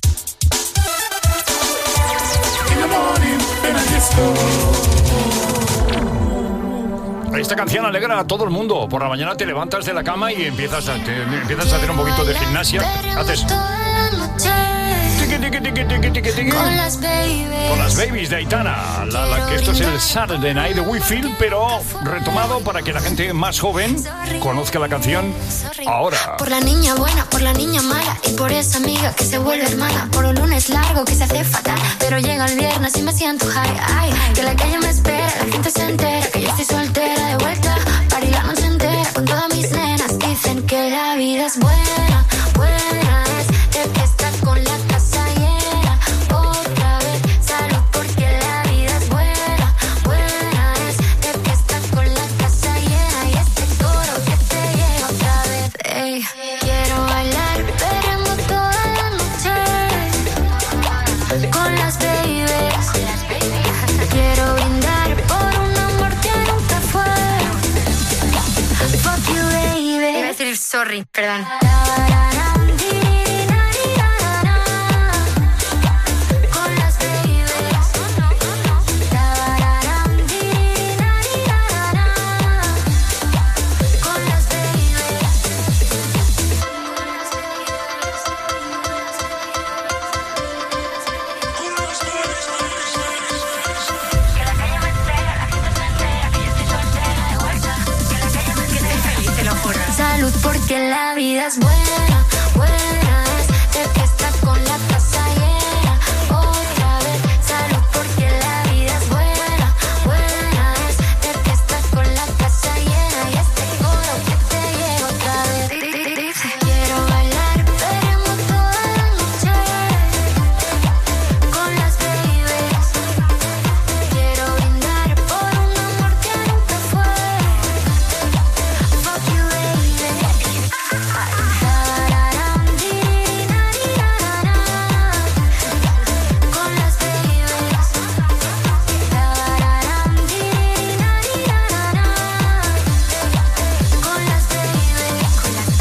Esta canción alegra a todo el mundo. Por la mañana te levantas de la cama y empiezas a, te, empiezas a hacer un poquito de gimnasia. Haces... Tiqui, tiqui, tiqui, tiqui, tiqui. Con las babies. Con las babies de Aitana. La, la, que esto es el Saturday Night de We Feel, pero retomado para que la gente más joven conozca la canción ahora. Por la niña buena, por la niña mala y por esa amiga que se vuelve hermana. Por un lunes largo que se hace fatal, pero llega el viernes y me siento high. Ay, que la calle me espera, la gente se entera que yo estoy soltera de vuelta. Para la noche entera con todas mis nenas. Dicen que la vida es buena, buena es de que estás con la casa llena. Otra vez salud porque la vida es buena, buena es de que estás con la casa llena. Y este toro que te llega otra vez. Ey, quiero bailar perreando toda la noche con las babies. Quiero brindar por un amor que nunca fue. Fuck you, baby. Iba a decir sorry, perdón. porque la vida es buena, buena es de fiesta con la casa llena. Otra vez, salud porque la vida es buena, buena es de fiesta con la casa llena. Y este coro que te llega otra vez. Dice, quiero bailar, veremos toda la noche con las babies. Quiero brindar por un amor que nunca fue. Fuck you, baby. Tararán, diririnarirarara. Con las babies. Tararán, diririnarirarara. Con las babies. Con las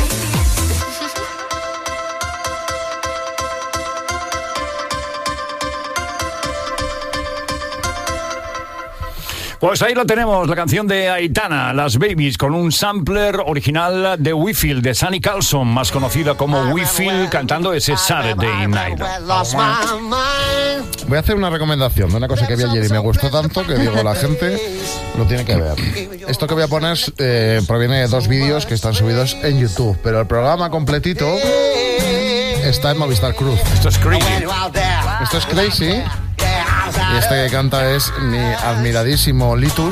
Pues ahí lo tenemos, la canción de Aitana, Las Babies, con un sampler original de Whitfield, de Sunny Carlson, más conocida como Whitfield, cantando ese Saturday Night. Voy a hacer una recomendación de una cosa que vi ayer y me gustó tanto que digo, la gente lo tiene que ver. Esto que voy a poner eh, proviene de dos vídeos que están subidos en YouTube, pero el programa completito está en Movistar Cruz. Esto es crazy. Esto es crazy. Y este que canta es mi admiradísimo Litus.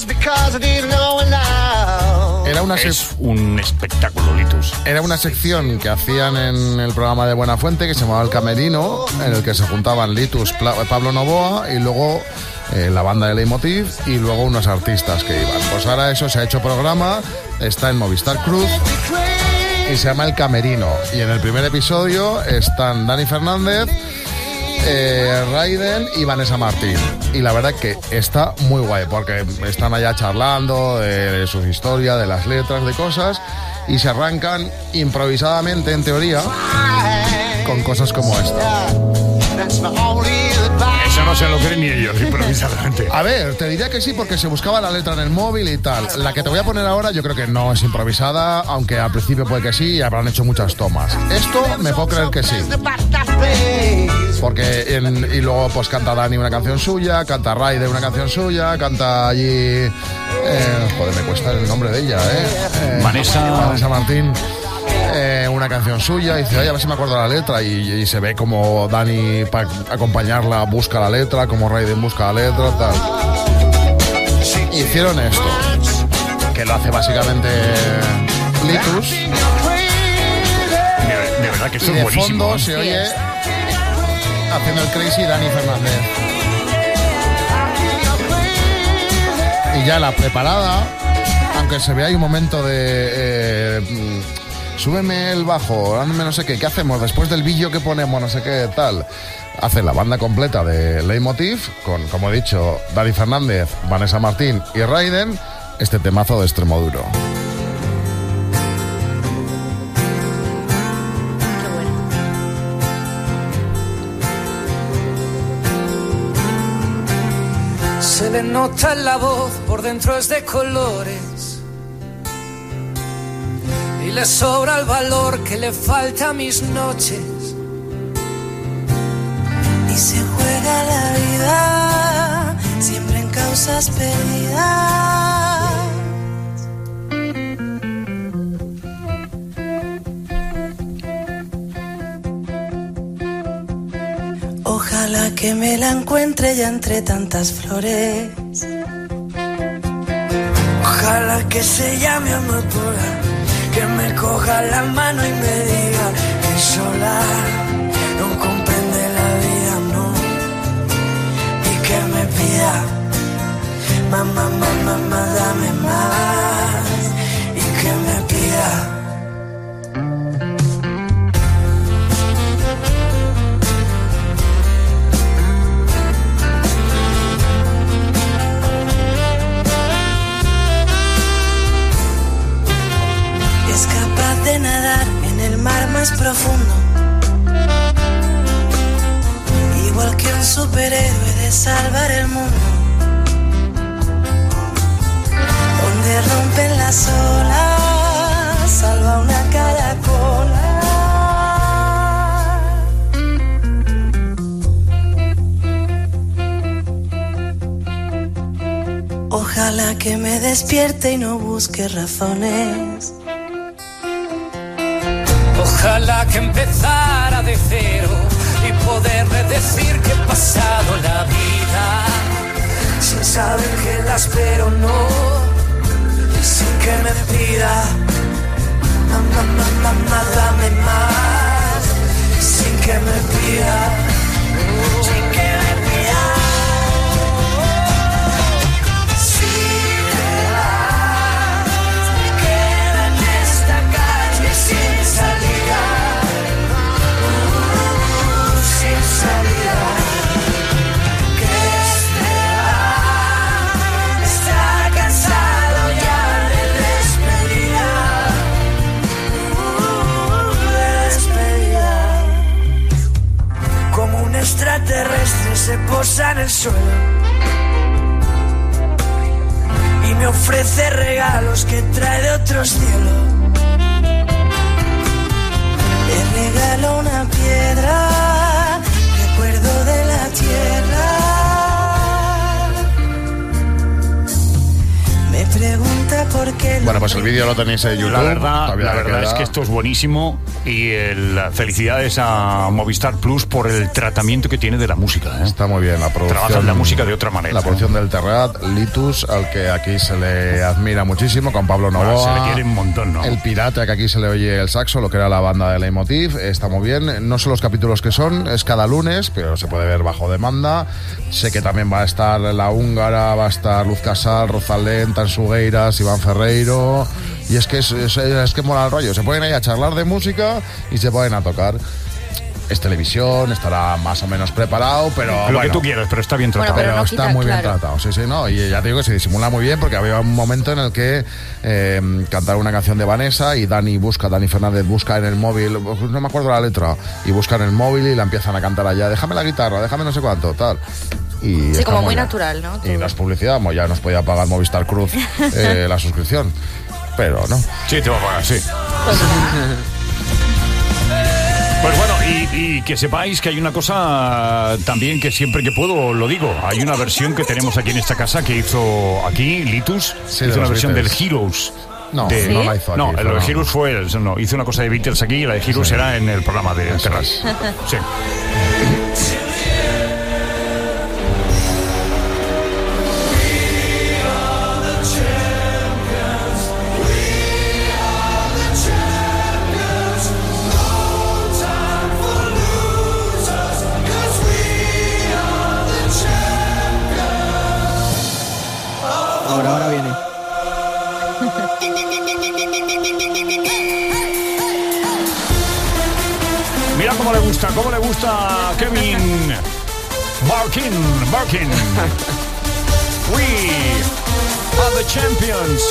Era una es un espectáculo, Litus. Era una sección que hacían en el programa de Buenafuente que se llamaba El Camerino, en el que se juntaban Litus, Pla- Pablo Novoa y luego eh, la banda de Leitmotiv y luego unos artistas que iban. Pues ahora eso se ha hecho programa, está en Movistar Cruz y se llama El Camerino. Y en el primer episodio están Dani Fernández, Eh, Raiden y Vanessa Martín. Y la verdad que está muy guay porque están allá charlando de, de sus historias, de las letras, de cosas, y se arrancan improvisadamente, en teoría, con cosas como esta. Eso no se lo creen ni ellos, improvisadamente. A ver, te diría que sí porque se buscaba la letra en el móvil y tal. La que te voy a poner ahora yo creo que no es improvisada, aunque al principio puede que sí y habrán hecho muchas tomas. Esto me puedo creer que sí. Porque en, y luego pues canta Dani una canción suya, canta Raide una canción suya, canta allí eh, joder, me cuesta el nombre de ella, eh, eh Vanessa Vanessa Martín, eh, una canción suya, y dice, oye, a ver si me acuerdo la letra, y, y se ve como Dani para acompañarla busca la letra, como Raiden busca la letra, tal. Hicieron esto, que lo hace básicamente Litus. De, de verdad que esto y es de buenísimo. fondo se oye haciendo el crazy Dani Fernández. Y ya la preparada, aunque se ve ahí un momento de eh, súbeme el bajo, dándome no sé qué, ¿qué hacemos después del vídeo que ponemos, no sé qué, tal? Hace la banda completa de Leitmotiv con, como he dicho, Dani Fernández, Vanessa Martín y Raiden, este temazo de Extremoduro. Se le nota en la voz, por dentro es de colores. Y le sobra el valor que le falta a mis noches. Y se juega la vida, siempre en causas perdidas. Ojalá que me la encuentre ya entre tantas flores. Ojalá que se llame amapola, que me coja la mano y me diga que sola no comprende la vida, no. Y que me pida, mamá, mamá, mamá, dame más. Y que me pida. De nadar en el mar más profundo, igual que un superhéroe de salvar el mundo, donde rompen las olas, salva una caracola. Ojalá que me despierte y no busque razones. Ojalá que empezara de cero y poderle decir que he pasado la vida sin saber que la espero, no, sin que me pida mamá, mamá, mamá, dame más, sin que me pida, sin que me pida. Si te vas, me quedo en esta calle sin salida, uh, sin salida. Que este bar está cansado ya de despedida, uh, de despedida. Como un extraterrestre se posa en el suelo y me ofrece regalos que trae de otro cielo. Le regalo una piedra, recuerdo de la tierra. Me pregunta por qué. Bueno, pues el vídeo lo tenéis en YouTube. La verdad, Todavía la verdad queda. es que esto es buenísimo y el, felicidades a Movistar Plus por el tratamiento que tiene de la música. ¿eh? Está muy bien la producción. Trabajan la música de otra manera. La ¿eh? producción del Terrat, Litus, al que aquí se le admira muchísimo, con Pablo Novoa. Ah, se le quiere un montón, ¿no? El Pirata, que aquí se le oye el saxo, lo que era la banda de Leitmotiv. Está muy bien. No son los capítulos que son, es cada lunes, pero se puede ver bajo demanda. Sé que también va a estar La Húngara, va a estar Luz Casal, Rosalén, Tansugueiras, Iván Ferreiro. Y es que es, es, es que mola el rollo. Se pueden ir a charlar de música y se pueden a tocar. Es televisión, estará más o menos preparado, pero Lo bueno, que tú quieras, pero está bien tratado. pero, pero no está quita, muy bien claro. tratado, sí, sí, no, y ya te digo que se disimula muy bien porque había un momento en el que eh, cantaron una canción de Vanessa y Dani busca, Dani Fernández busca en el móvil, no me acuerdo la letra, y busca en el móvil y la empiezan a cantar allá, déjame la guitarra, déjame no sé cuánto, tal. Y Sí, está como muy bien. natural, ¿no? Y no es publicidad, mo- ya nos podía pagar Movistar Cruz eh, la suscripción, pero no. Sí, te va a pagar, sí. Pues bueno, y, y que sepáis que hay una cosa también que siempre que puedo lo digo. Hay una versión que tenemos aquí en esta casa que hizo aquí Litus. Sí, de hizo una los versión Beatles. del Heroes. No, de- ¿Sí? no la hizo aquí, No, fue lo de no. Heroes fue él. No, hizo una cosa de Beatles aquí y la de Heroes Sí. era en el programa de Eso Terrat. es. Sí. Ahora, ahora viene. Mira cómo le gusta, cómo le gusta a Kevin Barkin, Barkin. We are the champions.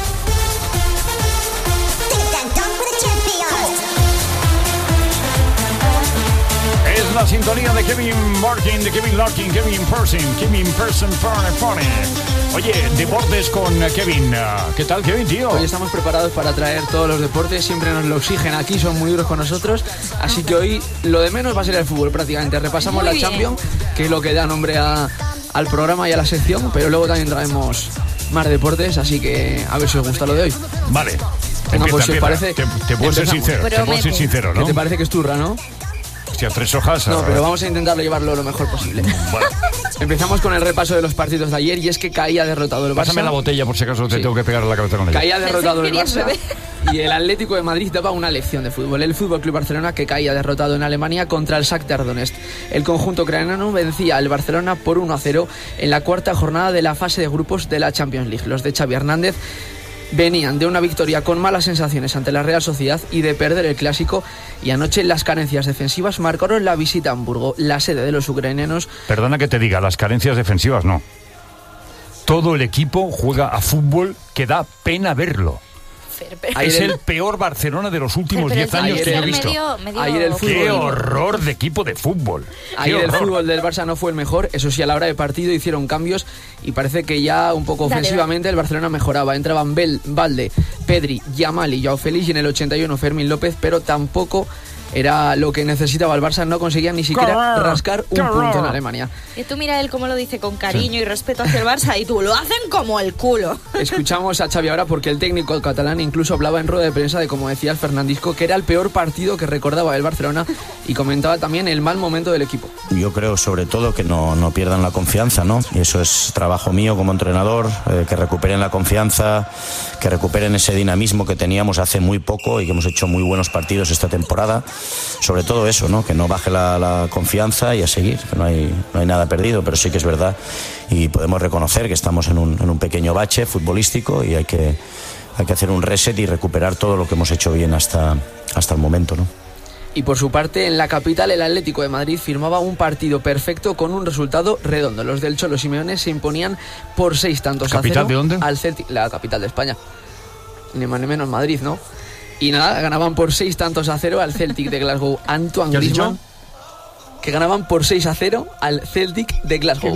Es la sintonía de Kevin Barkin, de Kevin Larkin, Kevin Person, Kevin Person, Pone, Pone. Oye, deportes con Kevin. ¿Qué tal, Kevin, tío? Hoy estamos preparados para traer todos los deportes, siempre nos lo exigen aquí, son muy duros con nosotros, así que hoy lo de menos va a ser el fútbol prácticamente. Repasamos Muy la bien. Champions, que es lo que da nombre a, al programa y a la sección, pero luego también traemos más deportes, así que a ver si os gusta lo de hoy. Vale. Venga, Empieza, pues si os empieza. parece, Te, te puedo ser empezamos. sincero, te puedo ser Promete. sincero, ¿Qué ¿no? te parece que es turra, no? Hostia, tres hojas. No, a pero ver. vamos a intentarlo llevarlo lo mejor posible. Bueno, Empezamos con el repaso de los partidos de ayer y es que caía derrotado el Barça. pásame la botella por si acaso te Sí. tengo que pegar a la cabeza con ella. Caía derrotado el Pensé que Barça querías y el Atlético de Madrid daba una lección de fútbol. El Fútbol Club Barcelona que caía derrotado en Alemania contra el Shakhtar Donetsk. El conjunto ucraniano vencía al Barcelona por uno a cero en la cuarta jornada de la fase de grupos de la Champions League. Los de Xavi Hernández venían de una victoria con malas sensaciones ante la Real Sociedad y de perder el Clásico, y anoche las carencias defensivas marcaron la visita a Hamburgo, la sede de los ucranianos. Perdona que te diga, las carencias defensivas no. Todo el equipo juega a fútbol que da pena verlo. Fer, pero- Ayer Es el- el peor Barcelona de los últimos pero diez es que años ayer que yo he el visto. medio- medio Ayer el ¡Qué fútbol- horror de equipo de fútbol! ¡Qué Ayer el horror! fútbol del Barça no fue el mejor, eso sí, a la hora de partido hicieron cambios y parece que ya un poco Dale, ofensivamente el Barcelona mejoraba. Entraban Bel, Valde, Pedri, Yamal y Joao Félix, y en el ochenta y uno Fermín López, pero tampoco era lo que necesitaba el Barça, no conseguía ni siquiera Correr, rascar un correr. punto en Alemania. Y tú mira él cómo lo dice con cariño y respeto hacia el Barça y tú lo hacen como el culo. Escuchamos a Xavi ahora porque el técnico catalán incluso hablaba en rueda de prensa de, como decía el Fernandisco, que era el peor partido que recordaba el Barcelona y comentaba también el mal momento del equipo. Yo creo sobre todo que no, no pierdan la confianza, ¿no? Y eso es trabajo mío como entrenador, eh, que recuperen la confianza, que recuperen ese dinamismo que teníamos hace muy poco y que hemos hecho muy buenos partidos esta temporada. Sobre todo eso, ¿no? Que no baje la, la confianza y a seguir, que no hay, no hay nada perdido, pero sí que es verdad y podemos reconocer que estamos en un, en un pequeño bache futbolístico y hay que, hay que hacer un reset y recuperar todo lo que hemos hecho bien hasta, hasta el momento, ¿no? Y por su parte, en la capital, el Atlético de Madrid firmaba un partido perfecto con un resultado redondo. Los del Cholo Simeone se imponían por seis tantos a cero. ¿Capital de dónde? Al Celtic, la capital de España. Ni más ni menos Madrid, ¿no? Y nada, ganaban por seis tantos a cero al Celtic de Glasgow. Antoine Griezmann, que ganaban por seis a cero al Celtic de Glasgow.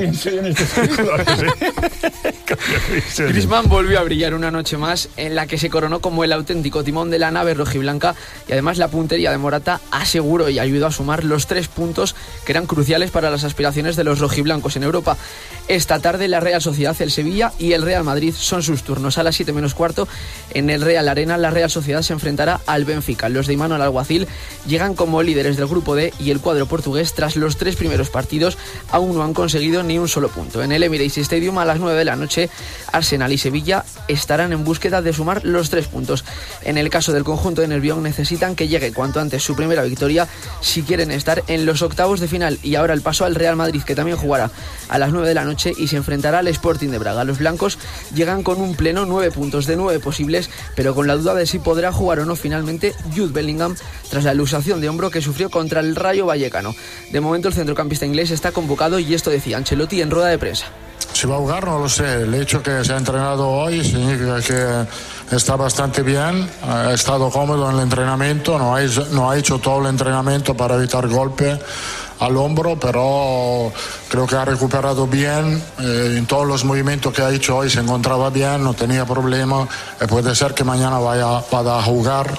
Griezmann volvió a brillar una noche más en la que se coronó como el auténtico timón de la nave rojiblanca y además la puntería de Morata aseguró y ayudó a sumar los tres puntos que eran cruciales para las aspiraciones de los rojiblancos en Europa. Esta tarde la Real Sociedad, el Sevilla y el Real Madrid son sus turnos. A las siete menos cuarto en el Real Arena la Real Sociedad se enfrentará al Benfica. Los de Imanol Alguacil llegan como líderes del grupo D y el cuadro portugués tras los tres primeros partidos aún no han conseguido ni un solo punto. En el Emirates Stadium a las nueve de la noche Arsenal y Sevilla estarán en búsqueda de sumar los tres puntos. En el caso del conjunto de Nervión necesitan que llegue cuanto antes su primera victoria si quieren estar en los octavos de final. Y ahora el paso al Real Madrid, que también jugará a las nueve de la noche y se enfrentará al Sporting de Braga. Los blancos llegan con un pleno nueve puntos de nueve posibles, pero con la duda de si podrá jugar o no finalmente Jude Bellingham tras la luxación de hombro que sufrió contra el Rayo Vallecano. De momento el centrocampista inglés está convocado y esto decía Ancelotti en rueda de prensa. Si va a jugar no lo sé, el hecho que se ha entrenado hoy significa que está bastante bien, ha estado cómodo en el entrenamiento, no ha, no ha hecho todo el entrenamiento para evitar golpe al hombro, pero creo que ha recuperado bien, eh, en todos los movimientos que ha hecho hoy se encontraba bien, no tenía problema, eh, puede ser que mañana vaya para jugar,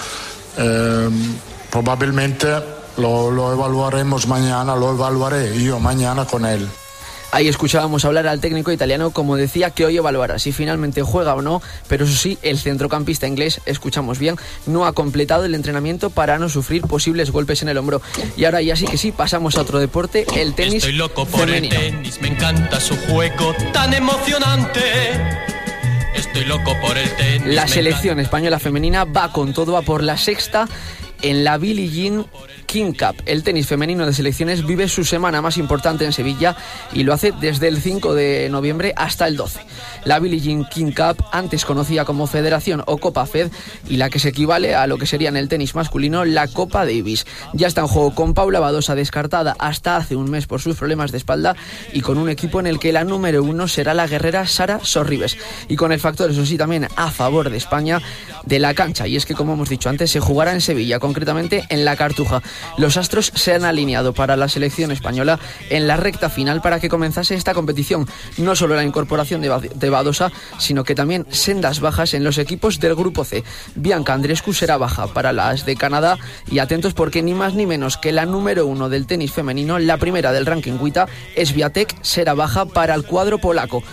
eh, probablemente lo, lo evaluaremos mañana, lo evaluaré yo mañana con él. Ahí escuchábamos hablar al técnico italiano, como decía, que hoy evaluará si finalmente juega o no, pero eso sí, el centrocampista inglés, escuchamos bien, no ha completado el entrenamiento para no sufrir posibles golpes en el hombro. Y ahora ya sí que sí, pasamos a otro deporte, el tenis Estoy loco por femenino. el tenis, me encanta su juego tan emocionante. Estoy loco por el tenis. La me selección española femenina va con todo a por la sexta en la Billie Jean King Cup. El tenis femenino de selecciones vive su semana más importante en Sevilla y lo hace desde el cinco de noviembre hasta el doce. La Billie Jean King Cup, antes conocida como Federación o Copa Fed, y la que se equivale a lo que sería en el tenis masculino la Copa Davis. Ya está en juego con Paula Badosa descartada hasta hace un mes por sus problemas de espalda y con un equipo en el que la número uno será la guerrera Sara Sorribes. Y con el factor, eso sí, también a favor de España, de la cancha. Y es que, como hemos dicho antes, se jugará en Sevilla, concretamente en la Cartuja. Los astros se han alineado para la selección española en la recta final para que comenzase esta competición. No solo la incorporación de, Bad- de Badosa, sino que también sendas bajas en los equipos del grupo C. Bianca Andreescu será baja para las de Canadá y atentos porque ni más ni menos que la número uno del tenis femenino, la primera del ranking WTA, Swiatek, será baja para el cuadro polaco.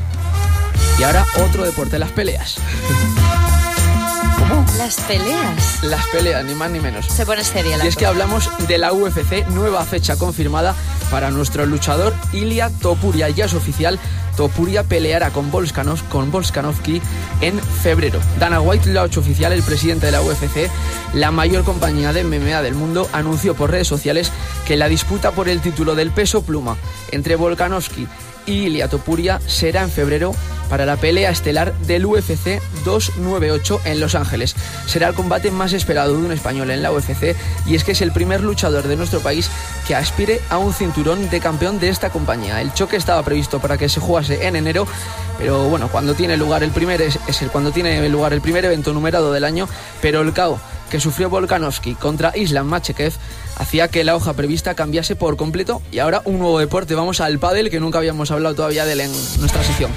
Y ahora otro deporte, las peleas. Las peleas. Las peleas, ni más ni menos. Se pone seria la Y es cosa. que hablamos de la U F C, nueva fecha confirmada para nuestro luchador Ilia Topuria. Ya es oficial, Topuria peleará con Volkanov, con Volkanovski en febrero. Dana White lo ha hecho oficial, el presidente de la U F C, la mayor compañía de M M A del mundo, anunció por redes sociales que la disputa por el título del peso pluma entre Volkanovski y Ilia Topuria será en febrero para la pelea estelar del U F C doscientos noventa y ocho en Los Ángeles. Será el combate más esperado de un español en la U F C y es que es el primer luchador de nuestro país que aspire a un cinturón de campeón de esta compañía. El choque estaba previsto para que se jugase en enero, pero bueno, cuando tiene lugar el primer es, es el cuando tiene lugar el primer evento numerado del año, pero el K O que sufrió Volkanovski contra Islam Makhachev hacía que la hoja prevista cambiase por completo. Y ahora un nuevo deporte, vamos al pádel, que nunca habíamos hablado todavía de él en nuestra sección.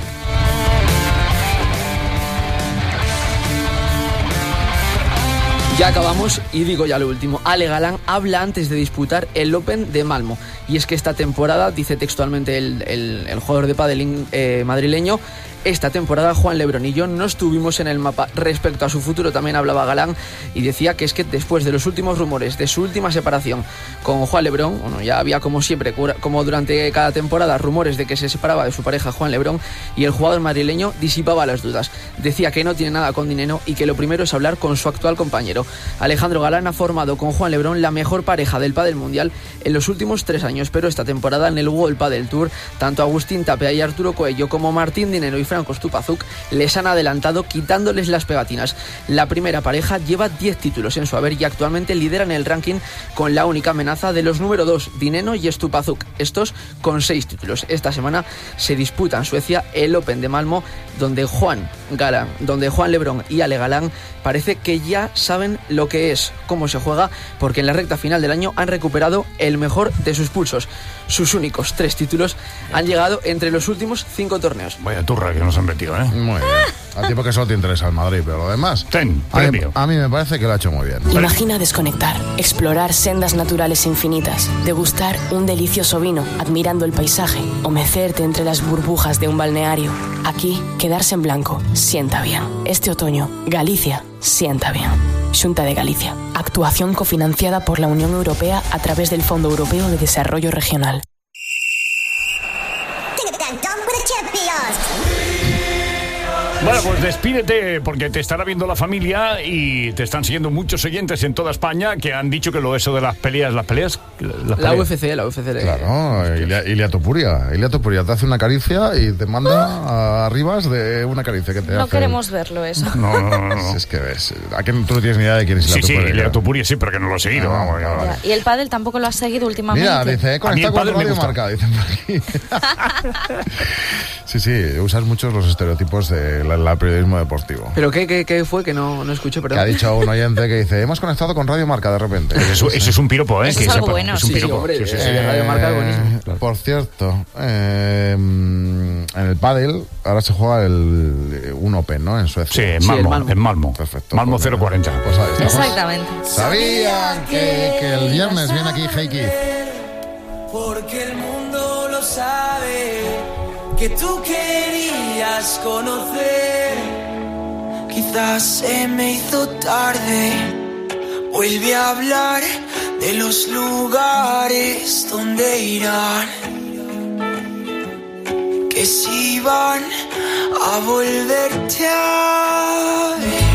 Ya acabamos y digo ya lo último. Ale Galán habla antes de disputar el Open de Malmo. Y es que esta temporada, dice textualmente el, el, el jugador de pádel eh, madrileño, esta temporada Juan Lebrón y yo no estuvimos en el mapa. Respecto a su futuro también hablaba Galán y decía que es que después de los últimos rumores de su última separación con Juan Lebrón, bueno, ya había como siempre, como durante cada temporada, rumores de que se separaba de su pareja Juan Lebrón, y el jugador madrileño disipaba las dudas. Decía que no tiene nada con dinero y que lo primero es hablar con su actual compañero. Alejandro Galán ha formado con Juan Lebrón la mejor pareja del pádel mundial en los últimos tres años, pero esta temporada en el World Padel Tour, tanto Agustín Tapia y Arturo Coello como Martín Dinero y Franco Stupazuk les han adelantado quitándoles las pegatinas. La primera pareja lleva diez títulos en su haber y actualmente lideran el ranking con la única amenaza de los número dos, Dineno y Stupazuk, estos con seis títulos. Esta semana se disputa en Suecia el Open de Malmo, donde Juan Galán, donde Juan Lebrón y Ale Galán parece que ya saben lo que es, cómo se juega, porque en la recta final del año han recuperado el mejor de sus pulsos. Sus únicos tres títulos han llegado entre los últimos cinco torneos. Vaya turra que nos han metido, ¿eh? Muy bien. A tiempo que solo te interesa el Madrid, pero lo demás... Ten, a, mí, premio. a mí me parece que lo ha hecho muy bien. Imagina desconectar, explorar sendas naturales infinitas, degustar un delicioso vino, admirando el paisaje, o mecerte entre las burbujas de un balneario. Aquí, quedarse en blanco sienta bien. Este otoño, Galicia sienta bien. Xunta de Galicia. Actuación cofinanciada por la Unión Europea a través del Fondo Europeo de Desarrollo Regional. Bueno, pues despídete porque te estará viendo la familia y te están siguiendo muchos oyentes en toda España que han dicho que lo eso de las peleas, las peleas... Las la peleas. U F C, la U F C. De... Claro, Ilia, Ilia Topuria. Ilia Topuria te hace una caricia y te manda arriba de una caricia que te No hace... queremos verlo eso. No, no, no. no. Es que ves, ¿a qué tú no tienes ni idea de quién es Ilia Sí, sí, Topuria? Ilia Topuria sí, pero que no lo he seguido. Ah, vamos, vale. Ya. Y el pádel tampoco lo has seguido últimamente. Mira, dice, he conectado con Radio gusta. Marca, dicen por aquí. Sí, sí, usas muchos los estereotipos del periodismo deportivo. ¿Pero qué, qué, qué fue? Que no, no escuché, perdón. Que ha dicho un oyente que dice, hemos conectado con Radio Marca de repente. Eso, eso es un piropo, ¿eh? Eso que es algo sepa. bueno. Es un Sí, piropo. hombre, Sí, sí, sí. eh, Radio Marca es buenísimo. Eh, por cierto, eh, en el pádel ahora se juega el un Open, ¿no? En Suecia. Sí, en Sí, Malmo. en Malmo. En Malmo. Perfecto. Malmo Pues, cero cuarenta. Pues ahí estamos. Exactamente. Sabían que, que el viernes viene aquí Heikki. Porque el mundo lo sabe, que tú querías conocer. Quizás se me hizo tarde. Vuelve a hablar de los lugares donde irán, que si van a volverte a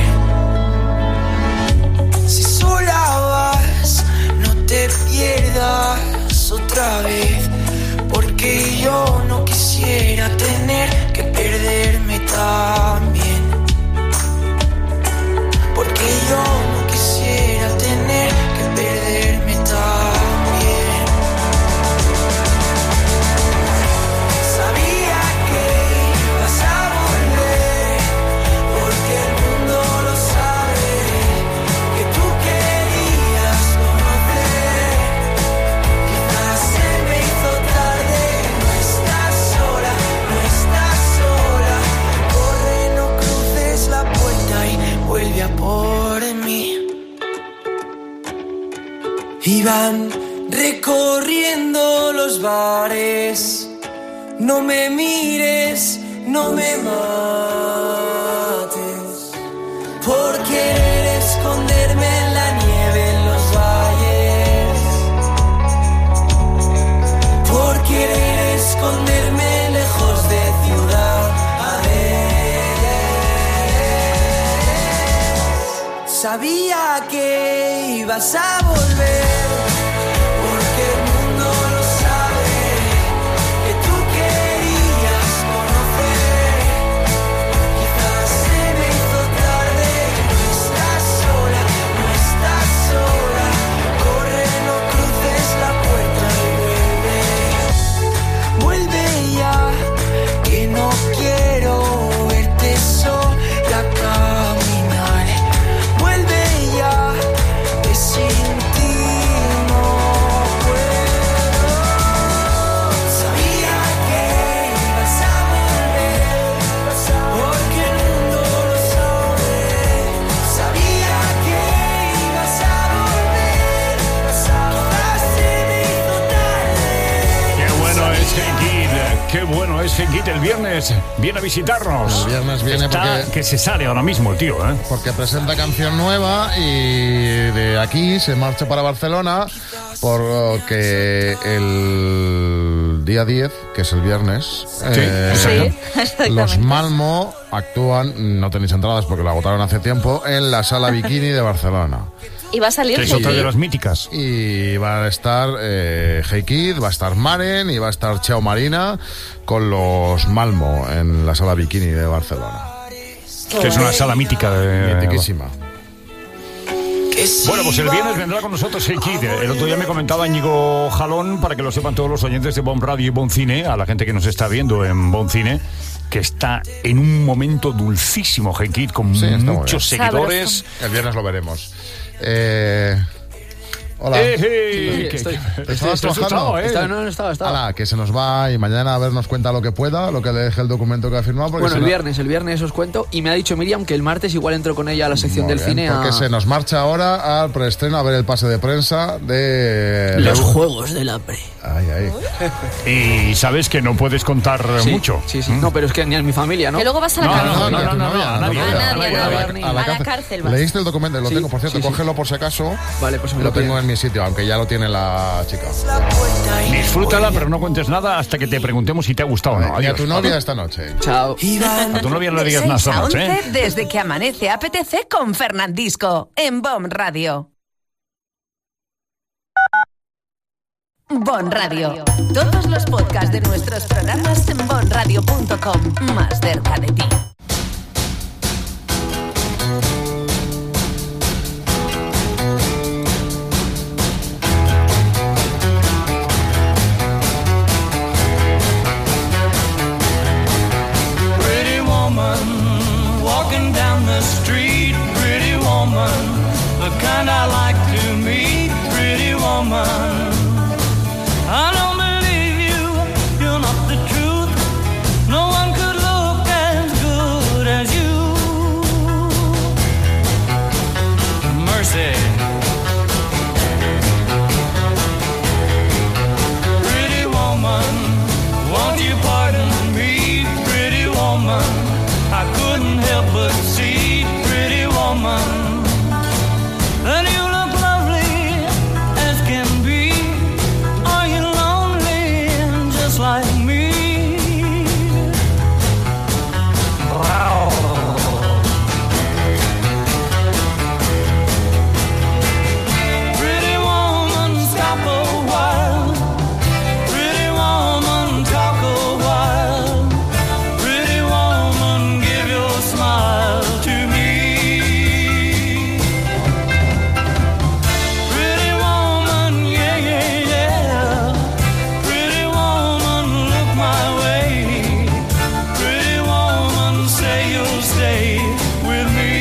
ver. Si sola vas, no te pierdas otra vez, porque yo no quisiera tener que perderme también. Porque yo no quisiera tener que perderme también. Sabía que ibas a volver, porque el mundo lo sabe, que tú querías conocer. Quizás se me hizo tarde, no estás sola, no estás sola. Corre, no cruces la puerta y vuelve a por mí. Iban recorriendo los bares. No me mires, no me mates. Por querer esconderme en la nieve en los valles. Por querer esconderme lejos de ciudad. Sabía que ibas a volver, porque el mundo lo sabe, que tú querías conocer. Quizás se me hizo tarde, no estás sola, no estás sola. Corre, no cruces la puerta y vuelve. Vuelve ya, que no quiero verte sola caminar. Vuelve ya, que sin ti qué bueno es Hey Kid el viernes. Viene a visitarnos. El viernes viene Está porque... que se sale ahora mismo el tío, ¿eh? Porque presenta canción nueva y de aquí se marcha para Barcelona porque el día diez, que es el viernes, Sí, eh, Sí, los Malmo actúan, no tenéis entradas porque lo agotaron hace tiempo, en la Sala Bikini de Barcelona. Y va a salir Que es Hey otra Kid. de las míticas. Y va a estar eh, Hey Kid, va a estar Maren y va a estar Cheo Marina con los Malmo en la Sala Bikini de Barcelona. Que es una sala mítica de... Mitiquísima. Bueno, pues el viernes vendrá con nosotros Hey Kid. El otro día me comentaba Íñigo Jalón, para que lo sepan todos los oyentes de Bon Radio y Bon Cine, a la gente que nos está viendo en Bon Cine, que está en un momento dulcísimo Hey Kid, con Sí, está muy muchos bien. seguidores. El viernes lo veremos. Eh... Hola. Eh, hey, Sí, que- estoy- que- estoy- estabas estoy trabajando, asustado, ¿eh? Estaba- no, no estaba, estaba. Ala, que se nos va y mañana a ver nos cuenta lo que pueda, lo que le deje el documento que ha firmado. Porque Bueno, se el nos- viernes, el viernes os cuento. Y me ha dicho Miriam que el martes igual entro con ella a la sección Muy del bien, cine a... porque se nos marcha ahora al preestreno a ver el pase de prensa de... Los de- Juegos del Hambre. Ay, ay. Y sabes que no puedes contar eh, Sí, mucho. Sí, sí. No, pero es que ni en mi familia, ¿no? Que luego vas a la No, cárcel. no, no, no, a tu no, novia, no, a a tu nadie, novia. a nadie, A la- a nadie. a la A la cárcel. cárcel vas. ¿Leíste el documento? Lo Sí, tengo, por cierto, sí, sí. cógelo por si acaso. Vale, pues me Lo lo tengo pido. en mi sitio, aunque ya lo tiene la chica. Disfrútala, pero no cuentes nada hasta que te preguntemos si te ha gustado o no. Y a Adiós. tu novia esta noche. Chao. A tu novia no le De digas nada seis esta a noche, once, ¿eh? desde que amanece A P T C con Fernandisco en Bon Radio. Bon Radio. Todos los podcasts de nuestros programas en bon radio punto com. Más cerca de ti. Pretty woman, walking down the street. Pretty woman, the kind I like to meet. Pretty woman, I don't believe you, you're not the truth. No one could look as good as you. Mercy. Pretty woman, won't you pardon me? Pretty woman, I couldn't help but see. Pretty woman, that you look lovely as can be. Are you lonely just like me? Pretty woman, stop a while. Pretty woman, talk a while. Pretty woman, give your smile to me. Pretty woman, yeah, yeah, yeah. Pretty woman, look my way. Pretty woman, say you'll stay with me.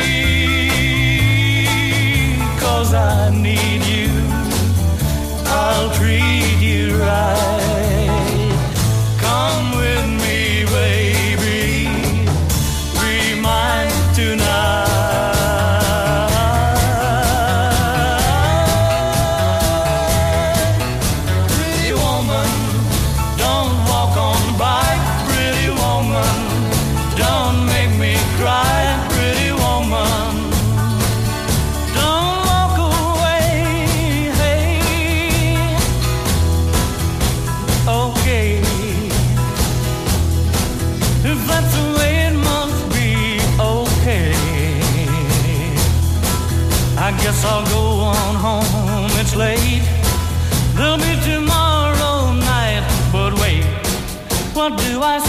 'Cause I need you. I'll treat you right. Come with me, baby. Be mine tonight. Pretty woman, don't walk on by. Pretty woman, don't make me cry. Pretty woman, don't walk away. Hey, okay. If that's the way it must be, okay. I guess I'll go on home, it's late. There'll be tomorrow night, but wait, what do I